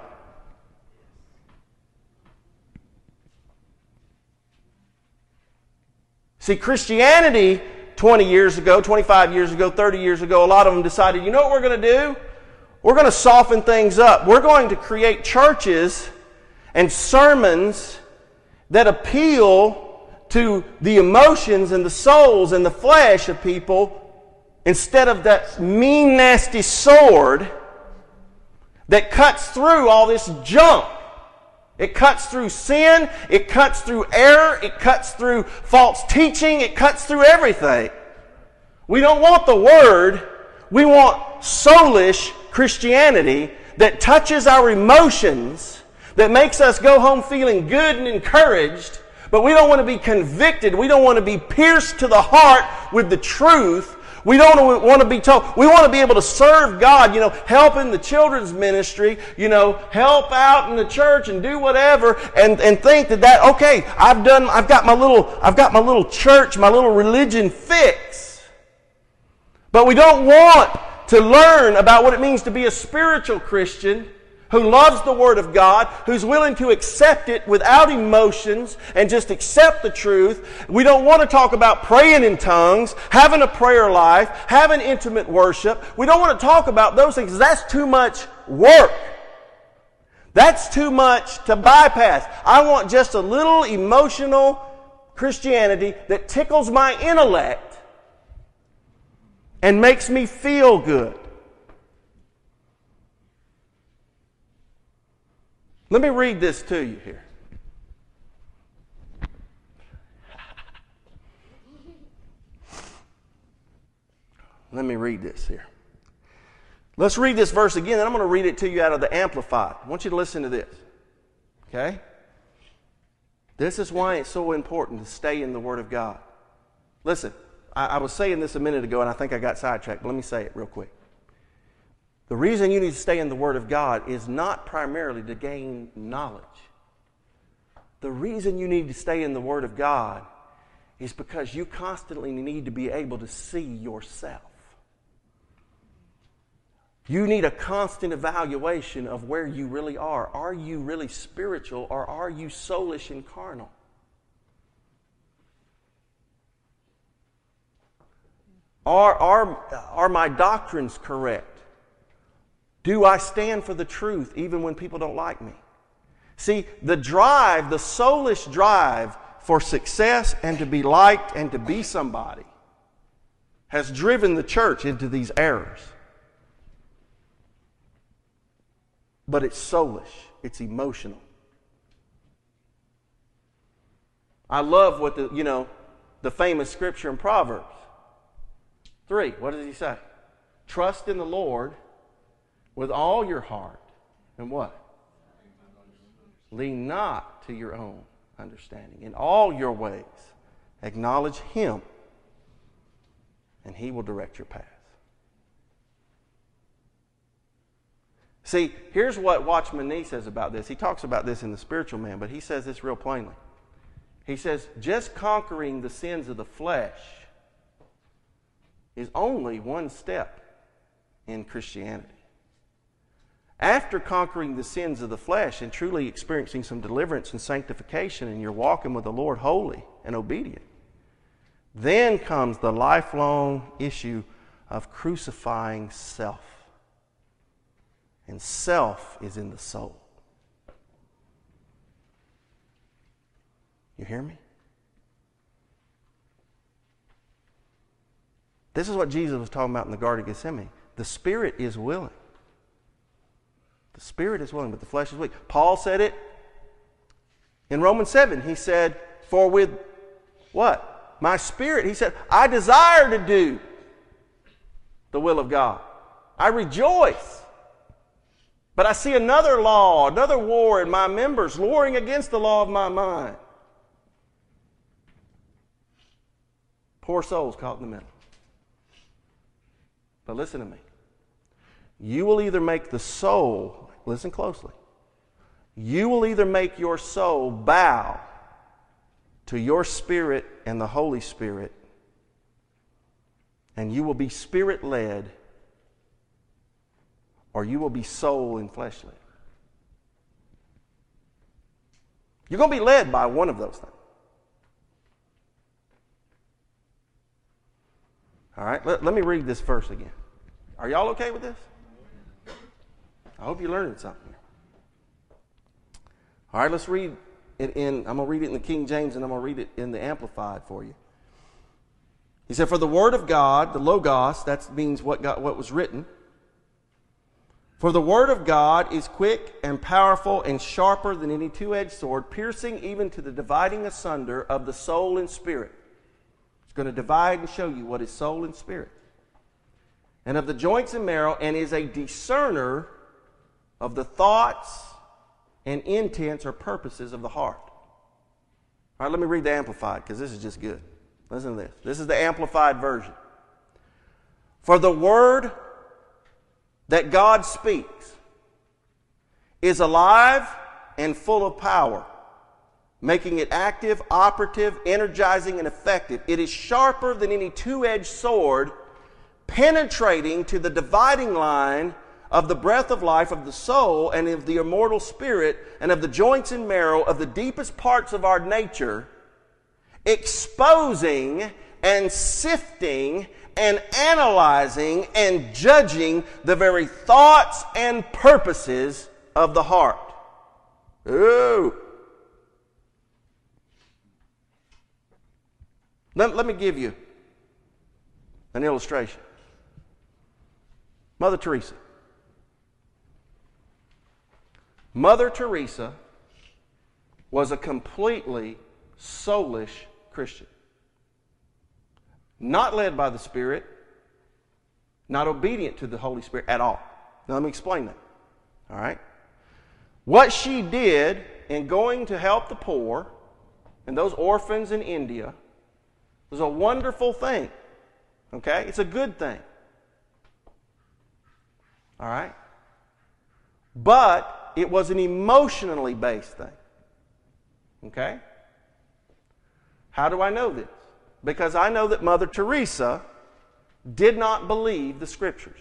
See, Christianity twenty years ago, twenty-five years ago, thirty years ago, a lot of them decided, you know what we're going to do? We're going to soften things up. We're going to create churches and sermons that appeal to the emotions and the souls and the flesh of people instead of that mean, nasty sword that cuts through all this junk. It cuts through sin, it cuts through error, it cuts through false teaching, it cuts through everything. We don't want the Word, we want soulish Christianity that touches our emotions, that makes us go home feeling good and encouraged, but we don't want to be convicted, we don't want to be pierced to the heart with the truth. We don't want to be told, we want to be able to serve God, you know, help in the children's ministry, you know, help out in the church and do whatever, and, and think that that, okay, I've done, I've got my little, I've got my little church, my little religion fix. But we don't want to learn about what it means to be a spiritual Christian who loves the Word of God, who's willing to accept it without emotions and just accept the truth. We don't want to talk about praying in tongues, having a prayer life, having intimate worship. We don't want to talk about those things. That's too much work. That's too much to bypass. I want just a little emotional Christianity that tickles my intellect and makes me feel good. Let me read this to you here. Let me read this here. Let's read this verse again, and I'm going to read it to you out of the Amplified. I want you to listen to this. Okay? This is why it's so important to stay in the Word of God. Listen, I, I was saying this a minute ago, and I think I got sidetracked, but let me say it real quick. The reason you need to stay in the Word of God is not primarily to gain knowledge. The reason you need to stay in the Word of God is because you constantly need to be able to see yourself. You need a constant evaluation of where you really are. Are you really spiritual, or are you soulish and carnal? Are, are, are my doctrines correct? Do I stand for the truth even when people don't like me? See, the drive, the soulish drive for success and to be liked and to be somebody has driven the church into these errors. But it's soulish. It's emotional. I love what the, you know, the famous scripture in Proverbs three. What does he say? Trust in the Lord with all your heart. And what? Lean not to your own understanding. In all your ways, acknowledge Him, and He will direct your path. See, here's what Watchman Nee says about this. He talks about this in The Spiritual Man, but he says this real plainly. He says, just conquering the sins of the flesh is only one step in Christianity. After conquering the sins of the flesh and truly experiencing some deliverance and sanctification, and you're walking with the Lord holy and obedient, then comes the lifelong issue of crucifying self. And self is in the soul. You hear me? This is what Jesus was talking about in the Garden of Gethsemane. The spirit is willing. The spirit is willing, but the flesh is weak. Paul said it in Romans seven. He said, for with what? My spirit, he said, I desire to do the will of God. I rejoice. But I see another law, another war in my members, warring against the law of my mind. Poor souls caught in the middle. But listen to me. You will either make the soul, listen closely, you will either make your soul bow to your spirit and the Holy Spirit, and you will be spirit-led, or you will be soul and flesh-led. You're going to be led by one of those things. All right, let, let me read this verse again. Are y'all okay with this? I hope you're learning something. All right, let's read it in, I'm going to read it in the King James and I'm going to read it in the Amplified for you. He said, for the Word of God, the Logos, that means what, got, what was written. For the Word of God is quick and powerful and sharper than any two-edged sword, piercing even to the dividing asunder of the soul and spirit. It's going to divide and show you what is soul and spirit. And of the joints and marrow, and is a discerner of the thoughts and intents or purposes of the heart. All right, let me read the Amplified, because this is just good. Listen to this. This is the Amplified version. For the word that God speaks is alive and full of power, making it active, operative, energizing, and effective. It is sharper than any two-edged sword, penetrating to the dividing line of the breath of life of the soul and of the immortal spirit and of the joints and marrow of the deepest parts of our nature, exposing and sifting and analyzing and judging the very thoughts and purposes of the heart. Ooh. Let, let me give you an illustration. Mother Teresa. Mother Teresa was a completely soulish Christian. Not led by the Spirit, not obedient to the Holy Spirit at all. Now let me explain that. All right? What she did in going to help the poor and those orphans in India was a wonderful thing. Okay? It's a good thing. All right? But it was an emotionally based thing. Okay? How do I know this? Because I know that Mother Teresa did not believe the Scriptures.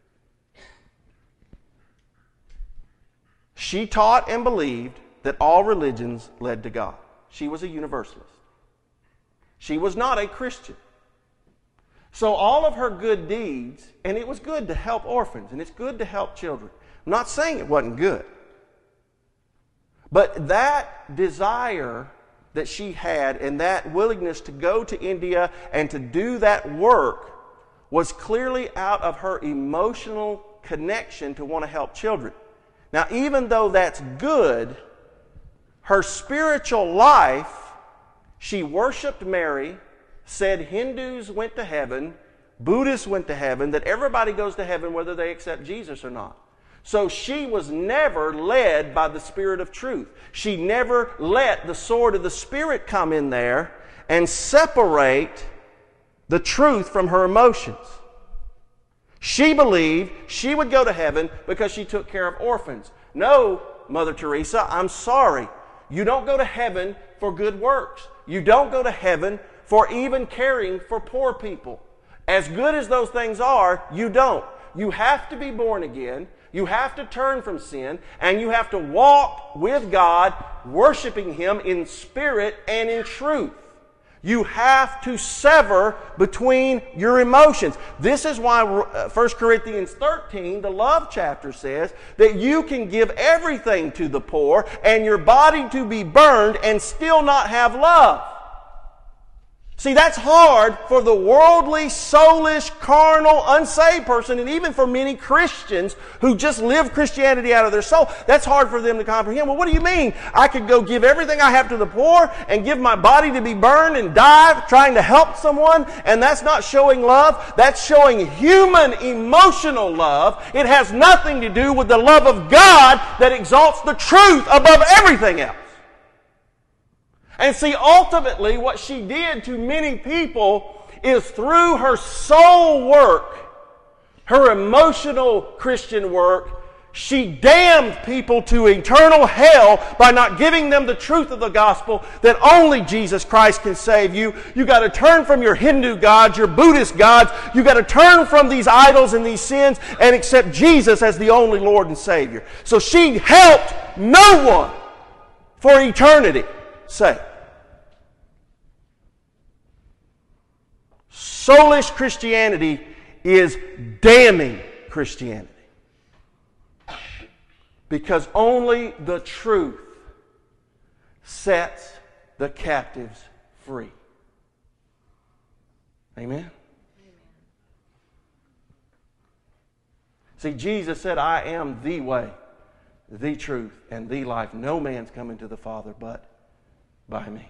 She taught and believed that all religions led to God. She was a universalist. She was not a Christian. So all of her good deeds, and it was good to help orphans, and it's good to help children. I'm not saying it wasn't good. But that desire that she had and that willingness to go to India and to do that work was clearly out of her emotional connection to want to help children. Now, even though that's good, her spiritual life, she worshiped Mary, said Hindus went to heaven, Buddhists went to heaven, that everybody goes to heaven whether they accept Jesus or not. So she was never led by the Spirit of truth. She never let the sword of the Spirit come in there and separate the truth from her emotions. She believed she would go to heaven because she took care of orphans. No, Mother Teresa, I'm sorry. You don't go to heaven for good works. You don't go to heaven for even caring for poor people. As good as those things are, you don't. You have to be born again. You have to turn from sin, and you have to walk with God, worshiping Him in spirit and in truth. You have to sever between your emotions. This is why First Corinthians thirteen, the love chapter, says that you can give everything to the poor and your body to be burned and still not have love. See, that's hard for the worldly, soulish, carnal, unsaved person, and even for many Christians who just live Christianity out of their soul. That's hard for them to comprehend. Well, what do you mean? I could go give everything I have to the poor and give my body to be burned and die trying to help someone, and that's not showing love? That's showing human, emotional love. It has nothing to do with the love of God that exalts the truth above everything else. And see, ultimately, what she did to many people is through her soul work, her emotional Christian work, she damned people to eternal hell by not giving them the truth of the gospel that only Jesus Christ can save you. You got to turn from your Hindu gods, your Buddhist gods. You got to turn from these idols and these sins and accept Jesus as the only Lord and Savior. So she helped no one for eternity. Say, soulish Christianity is damning Christianity. Because only the truth sets the captives free. Amen? Amen? See, Jesus said, I am the way, the truth, and the life. No man's coming to the Father but by me.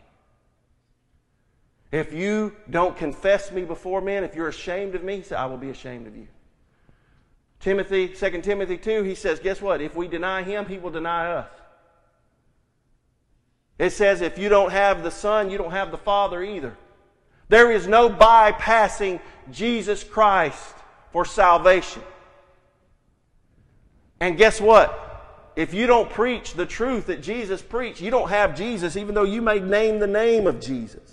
If you don't confess me before men, if you're ashamed of me, he said, I will be ashamed of you. Timothy, Second Timothy two, he says, guess what? If we deny Him, He will deny us. It says, if you don't have the Son, you don't have the Father either. There is no bypassing Jesus Christ for salvation. And guess what? If you don't preach the truth that Jesus preached, you don't have Jesus, even though you may name the name of Jesus.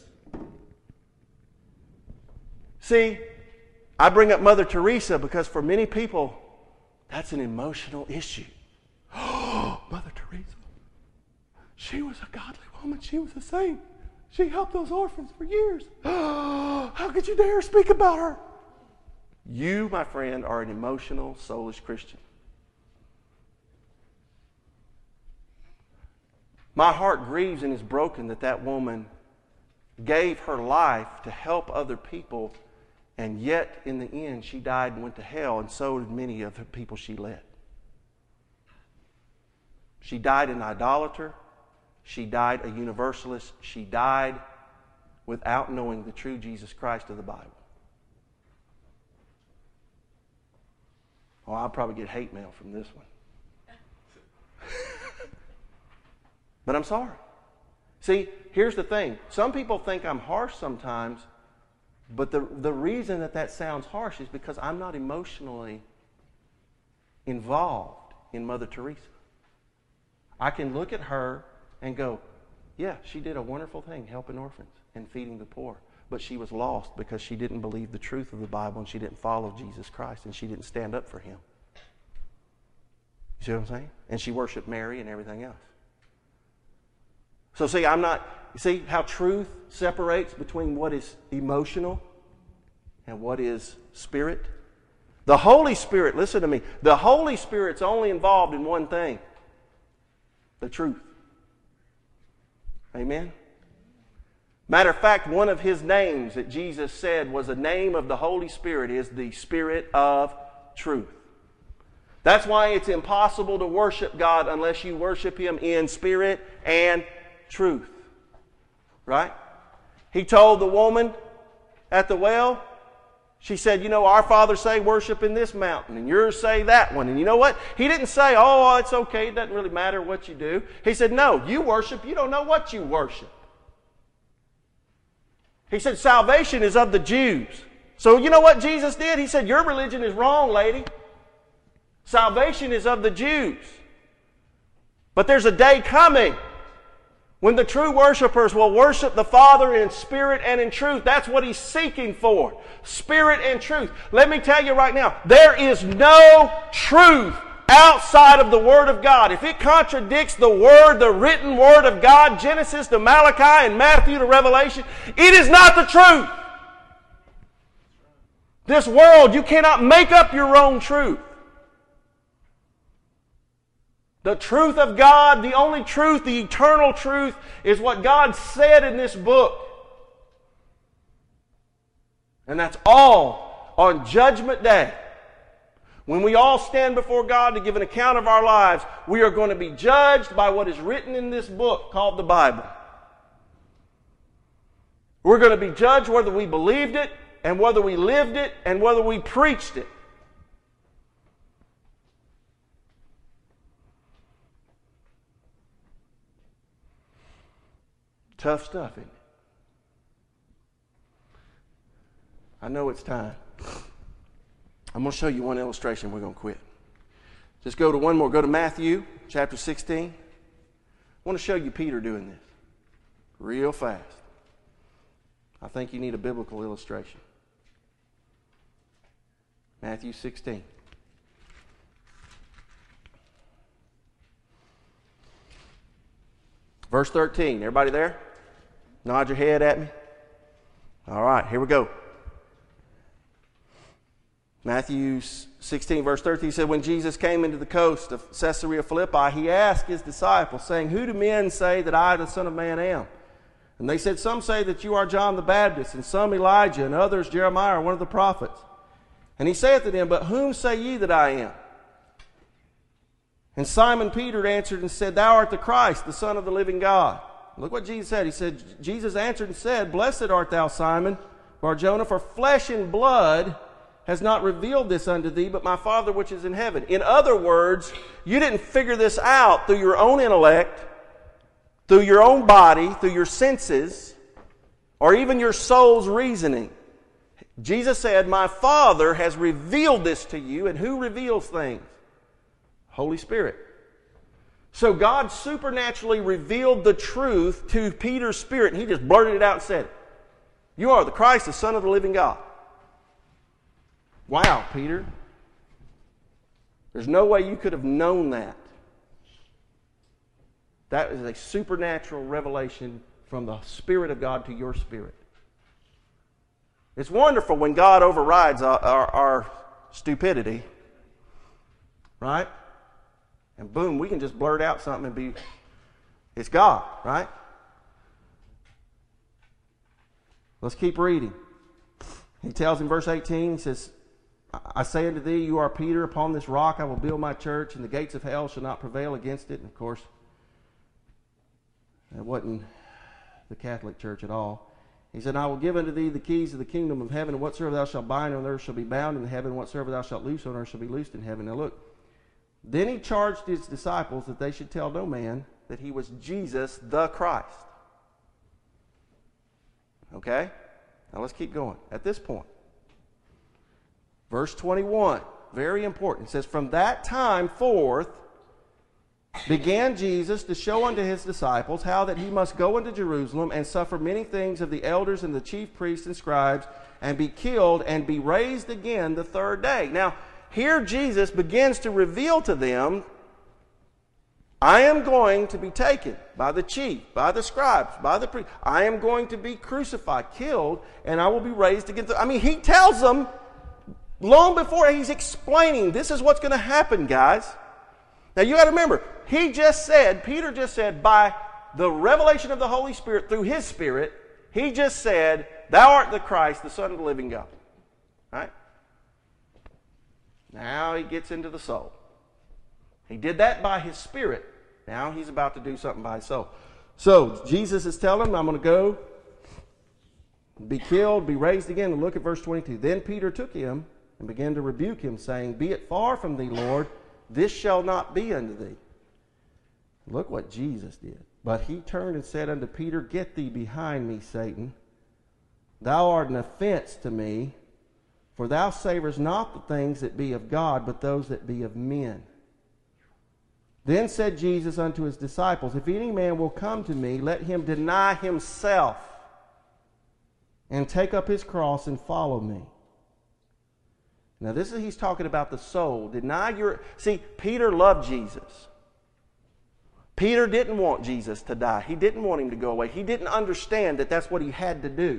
See, I bring up Mother Teresa because for many people, that's an emotional issue. Oh, Mother Teresa, she was a godly woman. She was a saint. She helped those orphans for years. Oh, how could you dare speak about her? You, my friend, are an emotional, soulish Christian. My heart grieves and is broken that that woman gave her life to help other people, and yet in the end she died and went to hell, and so did many of the people she led. She died an idolater. She died a universalist. She died without knowing the true Jesus Christ of the Bible. Oh, I'll probably get hate mail from this one. But I'm sorry. See, here's the thing. Some people think I'm harsh sometimes, but the, the reason that that sounds harsh is because I'm not emotionally involved in Mother Teresa. I can look at her and go, yeah, she did a wonderful thing helping orphans and feeding the poor. But she was lost because she didn't believe the truth of the Bible and she didn't follow Jesus Christ and she didn't stand up for Him. You see what I'm saying? And she worshiped Mary and everything else. So see, I'm not, you see how truth separates between what is emotional And what is spirit? The Holy Spirit, listen to me, the Holy Spirit's only involved in one thing: the truth. Amen? Matter of fact, one of His names that Jesus said was a name of the Holy Spirit is the Spirit of truth. That's why it's impossible to worship God unless you worship Him in spirit and truth. Right? He told the woman at the well, she said, you know, our fathers say worship in this mountain, and yours say that one. And you know what? He didn't say, oh, it's okay, it doesn't really matter what you do. He said, no, you worship, you don't know what you worship. He said, salvation is of the Jews. So you know what Jesus did? He said, your religion is wrong, lady. Salvation is of the Jews. But there's a day coming when the true worshipers will worship the Father in spirit and in truth. That's what He's seeking for. Spirit and truth. Let me tell you right now, there is no truth outside of the Word of God. If it contradicts the Word, the written Word of God, Genesis to Malachi and Matthew to Revelation, it is not the truth. This world, you cannot make up your own truth. The truth of God, the only truth, the eternal truth, is what God said in this book. And that's all on Judgment Day. When we all stand before God to give an account of our lives, we are going to be judged by what is written in this book called the Bible. We're going to be judged whether we believed it, and whether we lived it, and whether we preached it. Tough stuff, isn't it? I know it's time. I'm going to show you one illustration. We're going to quit. Just go to one more. Go to Matthew chapter sixteen. I want to show you Peter doing this real fast. I think you need a biblical illustration. Matthew sixteen. Verse thirteen. Everybody there? Nod your head at me. All right, here we go. Matthew sixteen, verse thirteen said, when Jesus came into the coast of Caesarea Philippi, He asked His disciples, saying, who do men say that I, the Son of Man, am? And they said, some say that you are John the Baptist, and some Elijah, and others Jeremiah, or one of the prophets. And He saith to them, but whom say ye that I am? And Simon Peter answered and said, thou art the Christ, the Son of the living God. Look what Jesus said. He said, Jesus answered and said, blessed art thou, Simon Bar-Jonah, for flesh and blood has not revealed this unto thee, but my Father which is in heaven. In other words, you didn't figure this out through your own intellect, through your own body, through your senses, or even your soul's reasoning. Jesus said, my Father has revealed this to you. And who reveals things? Holy Spirit. So God supernaturally revealed the truth to Peter's spirit, and he just blurted it out and said, you are the Christ, the Son of the living God. Wow, Peter. There's no way you could have known that. That is a supernatural revelation from the Spirit of God to your spirit. It's wonderful when God overrides our, our, our stupidity, right? And boom, we can just blurt out something and be, it's God, right? Let's keep reading. He tells in verse eighteen, he says, I say unto thee, you are Peter, upon this rock I will build my church, and the gates of hell shall not prevail against it. And of course, that wasn't the Catholic Church at all. He said, I will give unto thee the keys of the kingdom of heaven, and whatsoever thou shalt bind on earth shall be bound in heaven, and whatsoever thou shalt loose on earth shall be loosed in heaven. Now look, then he charged his disciples that they should tell no man that he was Jesus the Christ. Okay? Now let's keep going. At this point, verse twenty-one, very important. It says, from that time forth began Jesus to show unto his disciples how that he must go into Jerusalem and suffer many things of the elders and the chief priests and scribes, and be killed and be raised again the third day. Now, here Jesus begins to reveal to them I am going to be taken by the chief, by the scribes, by the priests. I am going to be crucified, killed, and I will be raised again. I mean, he tells them long before he's explaining, this is what's going to happen, guys. Now, you got to remember, he just said, Peter just said, by the revelation of the Holy Spirit through his Spirit, he just said, thou art the Christ, the Son of the living God. Right? Now he gets into the soul. He did that by his Spirit. Now he's about to do something by his soul. So Jesus is telling him, I'm going to go, be killed, be raised again. And look at verse twenty-two. Then Peter took him and began to rebuke him, saying, Be it far from thee, Lord, this shall not be unto thee. Look what Jesus did. But he turned and said unto Peter, Get thee behind me, Satan. Thou art an offense to me, for thou savorest not the things that be of God, but those that be of men. Then said Jesus unto his disciples, If any man will come to me, let him deny himself and take up his cross and follow me. Now this is, he's talking about the soul. Deny your... See, Peter loved Jesus. Peter didn't want Jesus to die. He didn't want him to go away. He didn't understand that that's what he had to do.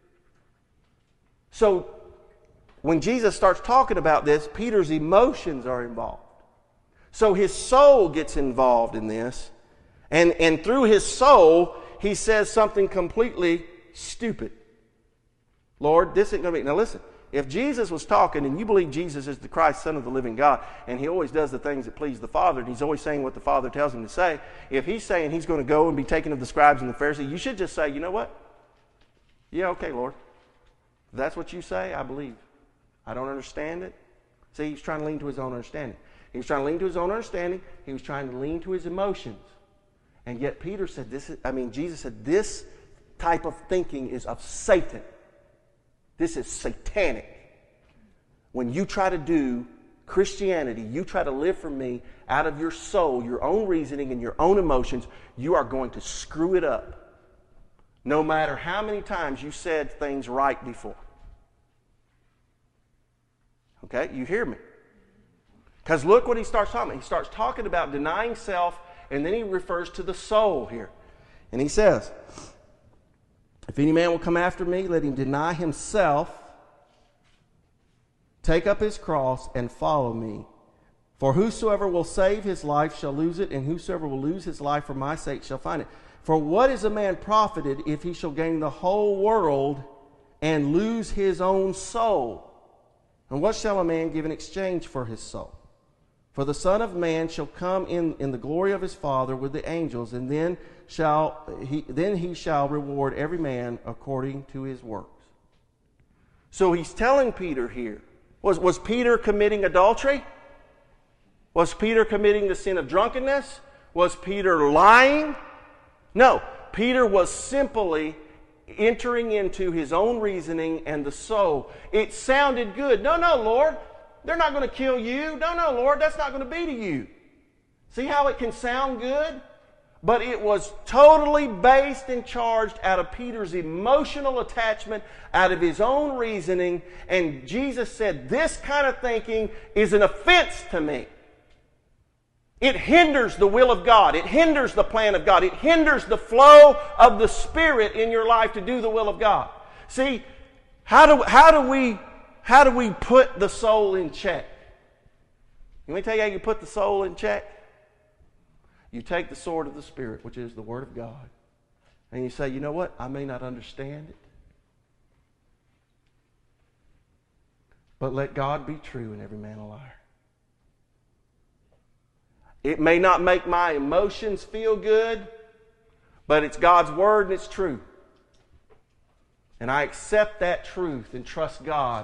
So when Jesus starts talking about this, Peter's emotions are involved. So his soul gets involved in this, and, and through his soul, he says something completely stupid. Lord, this isn't going to be... Now listen, if Jesus was talking, and you believe Jesus is the Christ, Son of the living God, and he always does the things that please the Father, and he's always saying what the Father tells him to say, if he's saying he's going to go and be taken of the scribes and the Pharisees, you should just say, you know what? Yeah, okay, Lord. If that's what you say, I believe. I don't understand it. See, he's trying to lean to his own understanding. He was trying to lean to his own understanding. He was trying to lean to his emotions. And yet Peter said this, is, I mean, Jesus said this type of thinking is of Satan. This is satanic. When you try to do Christianity, you try to live for me out of your soul, your own reasoning and your own emotions, you are going to screw it up. No matter how many times you said things right before. Okay, you hear me? Because look what he starts talking about. He starts talking about denying self, and then he refers to the soul here. And he says, If any man will come after me, let him deny himself, take up his cross, and follow me. For whosoever will save his life shall lose it, and whosoever will lose his life for my sake shall find it. For what is a man profited if he shall gain the whole world and lose his own soul? And what shall a man give in exchange for his soul? For the Son of Man shall come in, in the glory of his Father with the angels, and then shall he then he shall reward every man according to his works. So he's telling Peter here, was, was Peter committing adultery? Was Peter committing the sin of drunkenness? Was Peter lying? No, Peter was simply entering into his own reasoning and the soul. It sounded good. No, no, Lord. They're not going to kill you. No, no, Lord, that's not going to be to you. See how it can sound good? But it was totally based and charged out of Peter's emotional attachment, out of his own reasoning. And Jesus said, this kind of thinking is an offense to me. It hinders the will of God. It hinders the plan of God. It hinders the flow of the Spirit in your life to do the will of God. See, how do, how do we... How do we put the soul in check? Let me tell you how you put the soul in check. You take the sword of the Spirit, which is the Word of God, and you say, you know what? I may not understand it, but let God be true and every man a liar. It may not make my emotions feel good, but it's God's Word and it's true. And I accept that truth and trust God.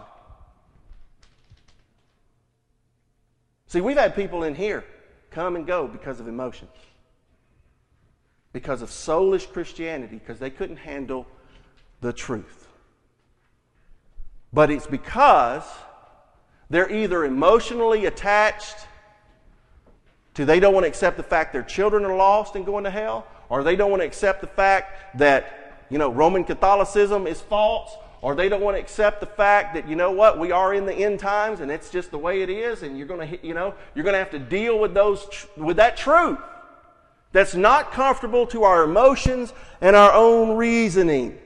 See, we've had people in here come and go because of emotions. Because of soulish Christianity, because they couldn't handle the truth. But it's because they're either emotionally attached to they don't want to accept the fact their children are lost and going to hell, or they don't want to accept the fact that, you know, Roman Catholicism is false, or they don't want to accept the fact that, you know what, we are in the end times and it's just the way it is, and you're going to, you know, you're going to have to deal with those with that truth. that's not comfortable to our emotions and our own reasoning.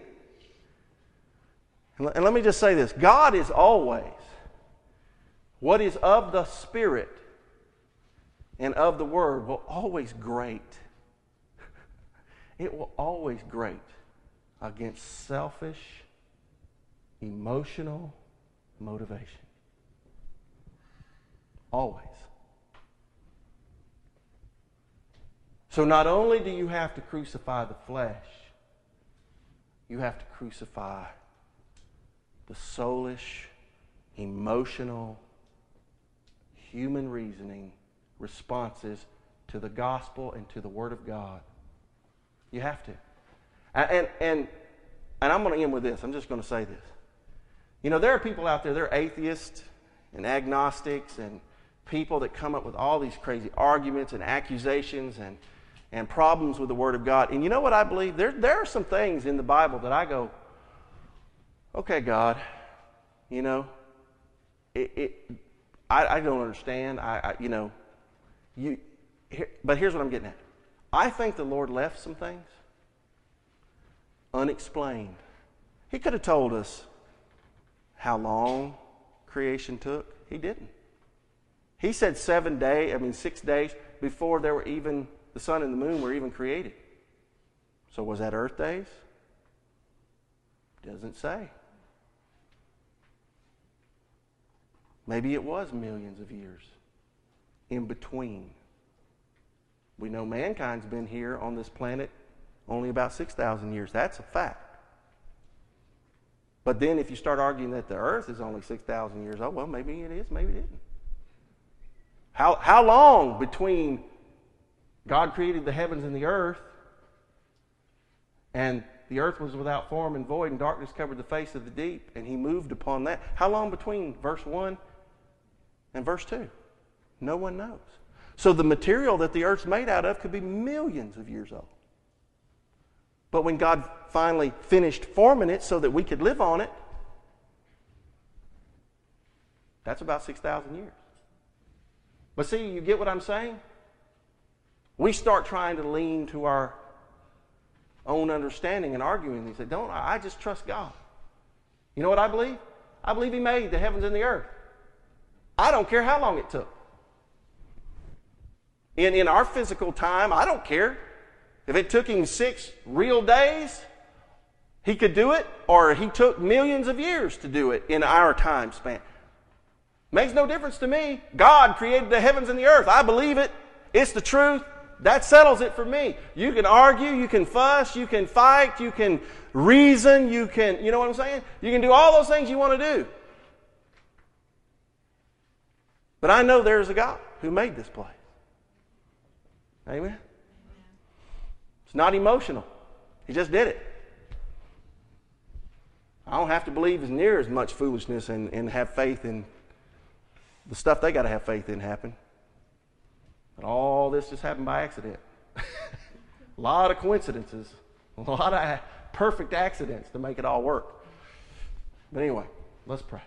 And let me just say this. God is always what is of the Spirit and of the Word will always grate. It will always grate against selfish, emotional motivation. Always. So not only do you have to crucify the flesh, you have to crucify the soulish, emotional, human reasoning responses to the gospel and to the Word of God. You have to. And, and, and I'm going to end with this. I'm just going to say this. You know, there are people out there, they're atheists and agnostics and people that come up with all these crazy arguments and accusations and, and problems with the Word of God. And you know what I believe? There, there are some things in the Bible that I go, okay, God, you know, it, it I, I don't understand. I, I you know, you. Here, but here's what I'm getting at. I think the Lord left some things unexplained. He could have told us how long creation took. He didn't. He said seven days, I mean six days before there were even, the sun and the moon were even created. So was that earth days? Doesn't say. Maybe it was millions of years in between. We know mankind's been here on this planet only about six thousand years. That's a fact. But then if you start arguing that the earth is only six thousand years old, well, maybe it is, maybe it isn't. How, how long between God created the heavens and the earth and the earth was without form and void and darkness covered the face of the deep and he moved upon that? How long between verse one and verse two? No one knows. So the material that the earth's made out of could be millions of years old. But when God finally finished forming it so that we could live on it, that's about six thousand years. But see, you get what I'm saying? We start trying to lean to our own understanding and arguing. And say, don't I? I just trust God. You know what I believe? I believe He made the heavens and the earth. I don't care how long it took. In, in our physical time, I don't care. If it took Him six real days, He could do it, or He took millions of years to do it in our time span. Makes no difference to me. God created the heavens and the earth. I believe it. It's the truth. That settles it for me. You can argue, you can fuss, you can fight, you can reason, you can, you know what I'm saying? You can do all those things you want to do. But I know there's a God who made this place. Amen? It's not emotional. He just did it. I don't have to believe as near as much foolishness and, and have faith in the stuff they got to have faith in happen. But all this just happened by accident. A lot of coincidences. A lot of perfect accidents to make it all work. But anyway, let's pray.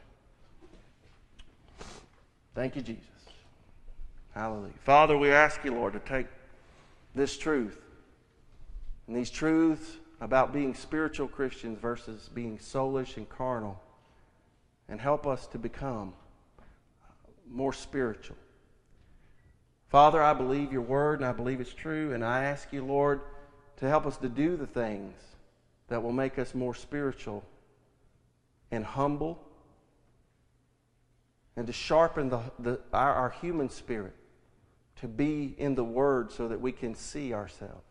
Thank you, Jesus. Hallelujah. Father, we ask you, Lord, to take this truth and these truths about being spiritual Christians versus being soulish and carnal, and help us to become more spiritual. Father, I believe your word and I believe it's true, and I ask you, Lord, to help us to do the things that will make us more spiritual and humble, and to sharpen the, the, our, our human spirit to be in the Word so that we can see ourselves,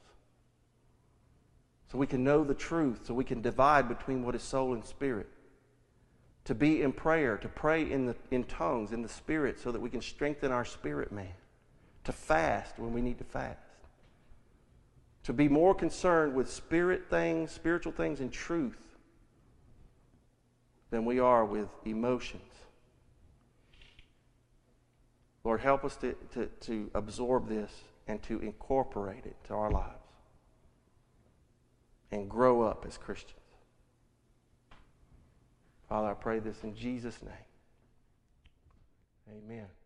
so we can know the truth, so we can divide between what is soul and spirit, to be in prayer, to pray in, the, in tongues, in the Spirit, so that we can strengthen our spirit man, to fast when we need to fast, to be more concerned with spirit things, spiritual things and truth than we are with emotions. Lord, help us to, to, to absorb this and to incorporate it to our lives and grow up as Christians. Father, I pray this in Jesus' name. Amen.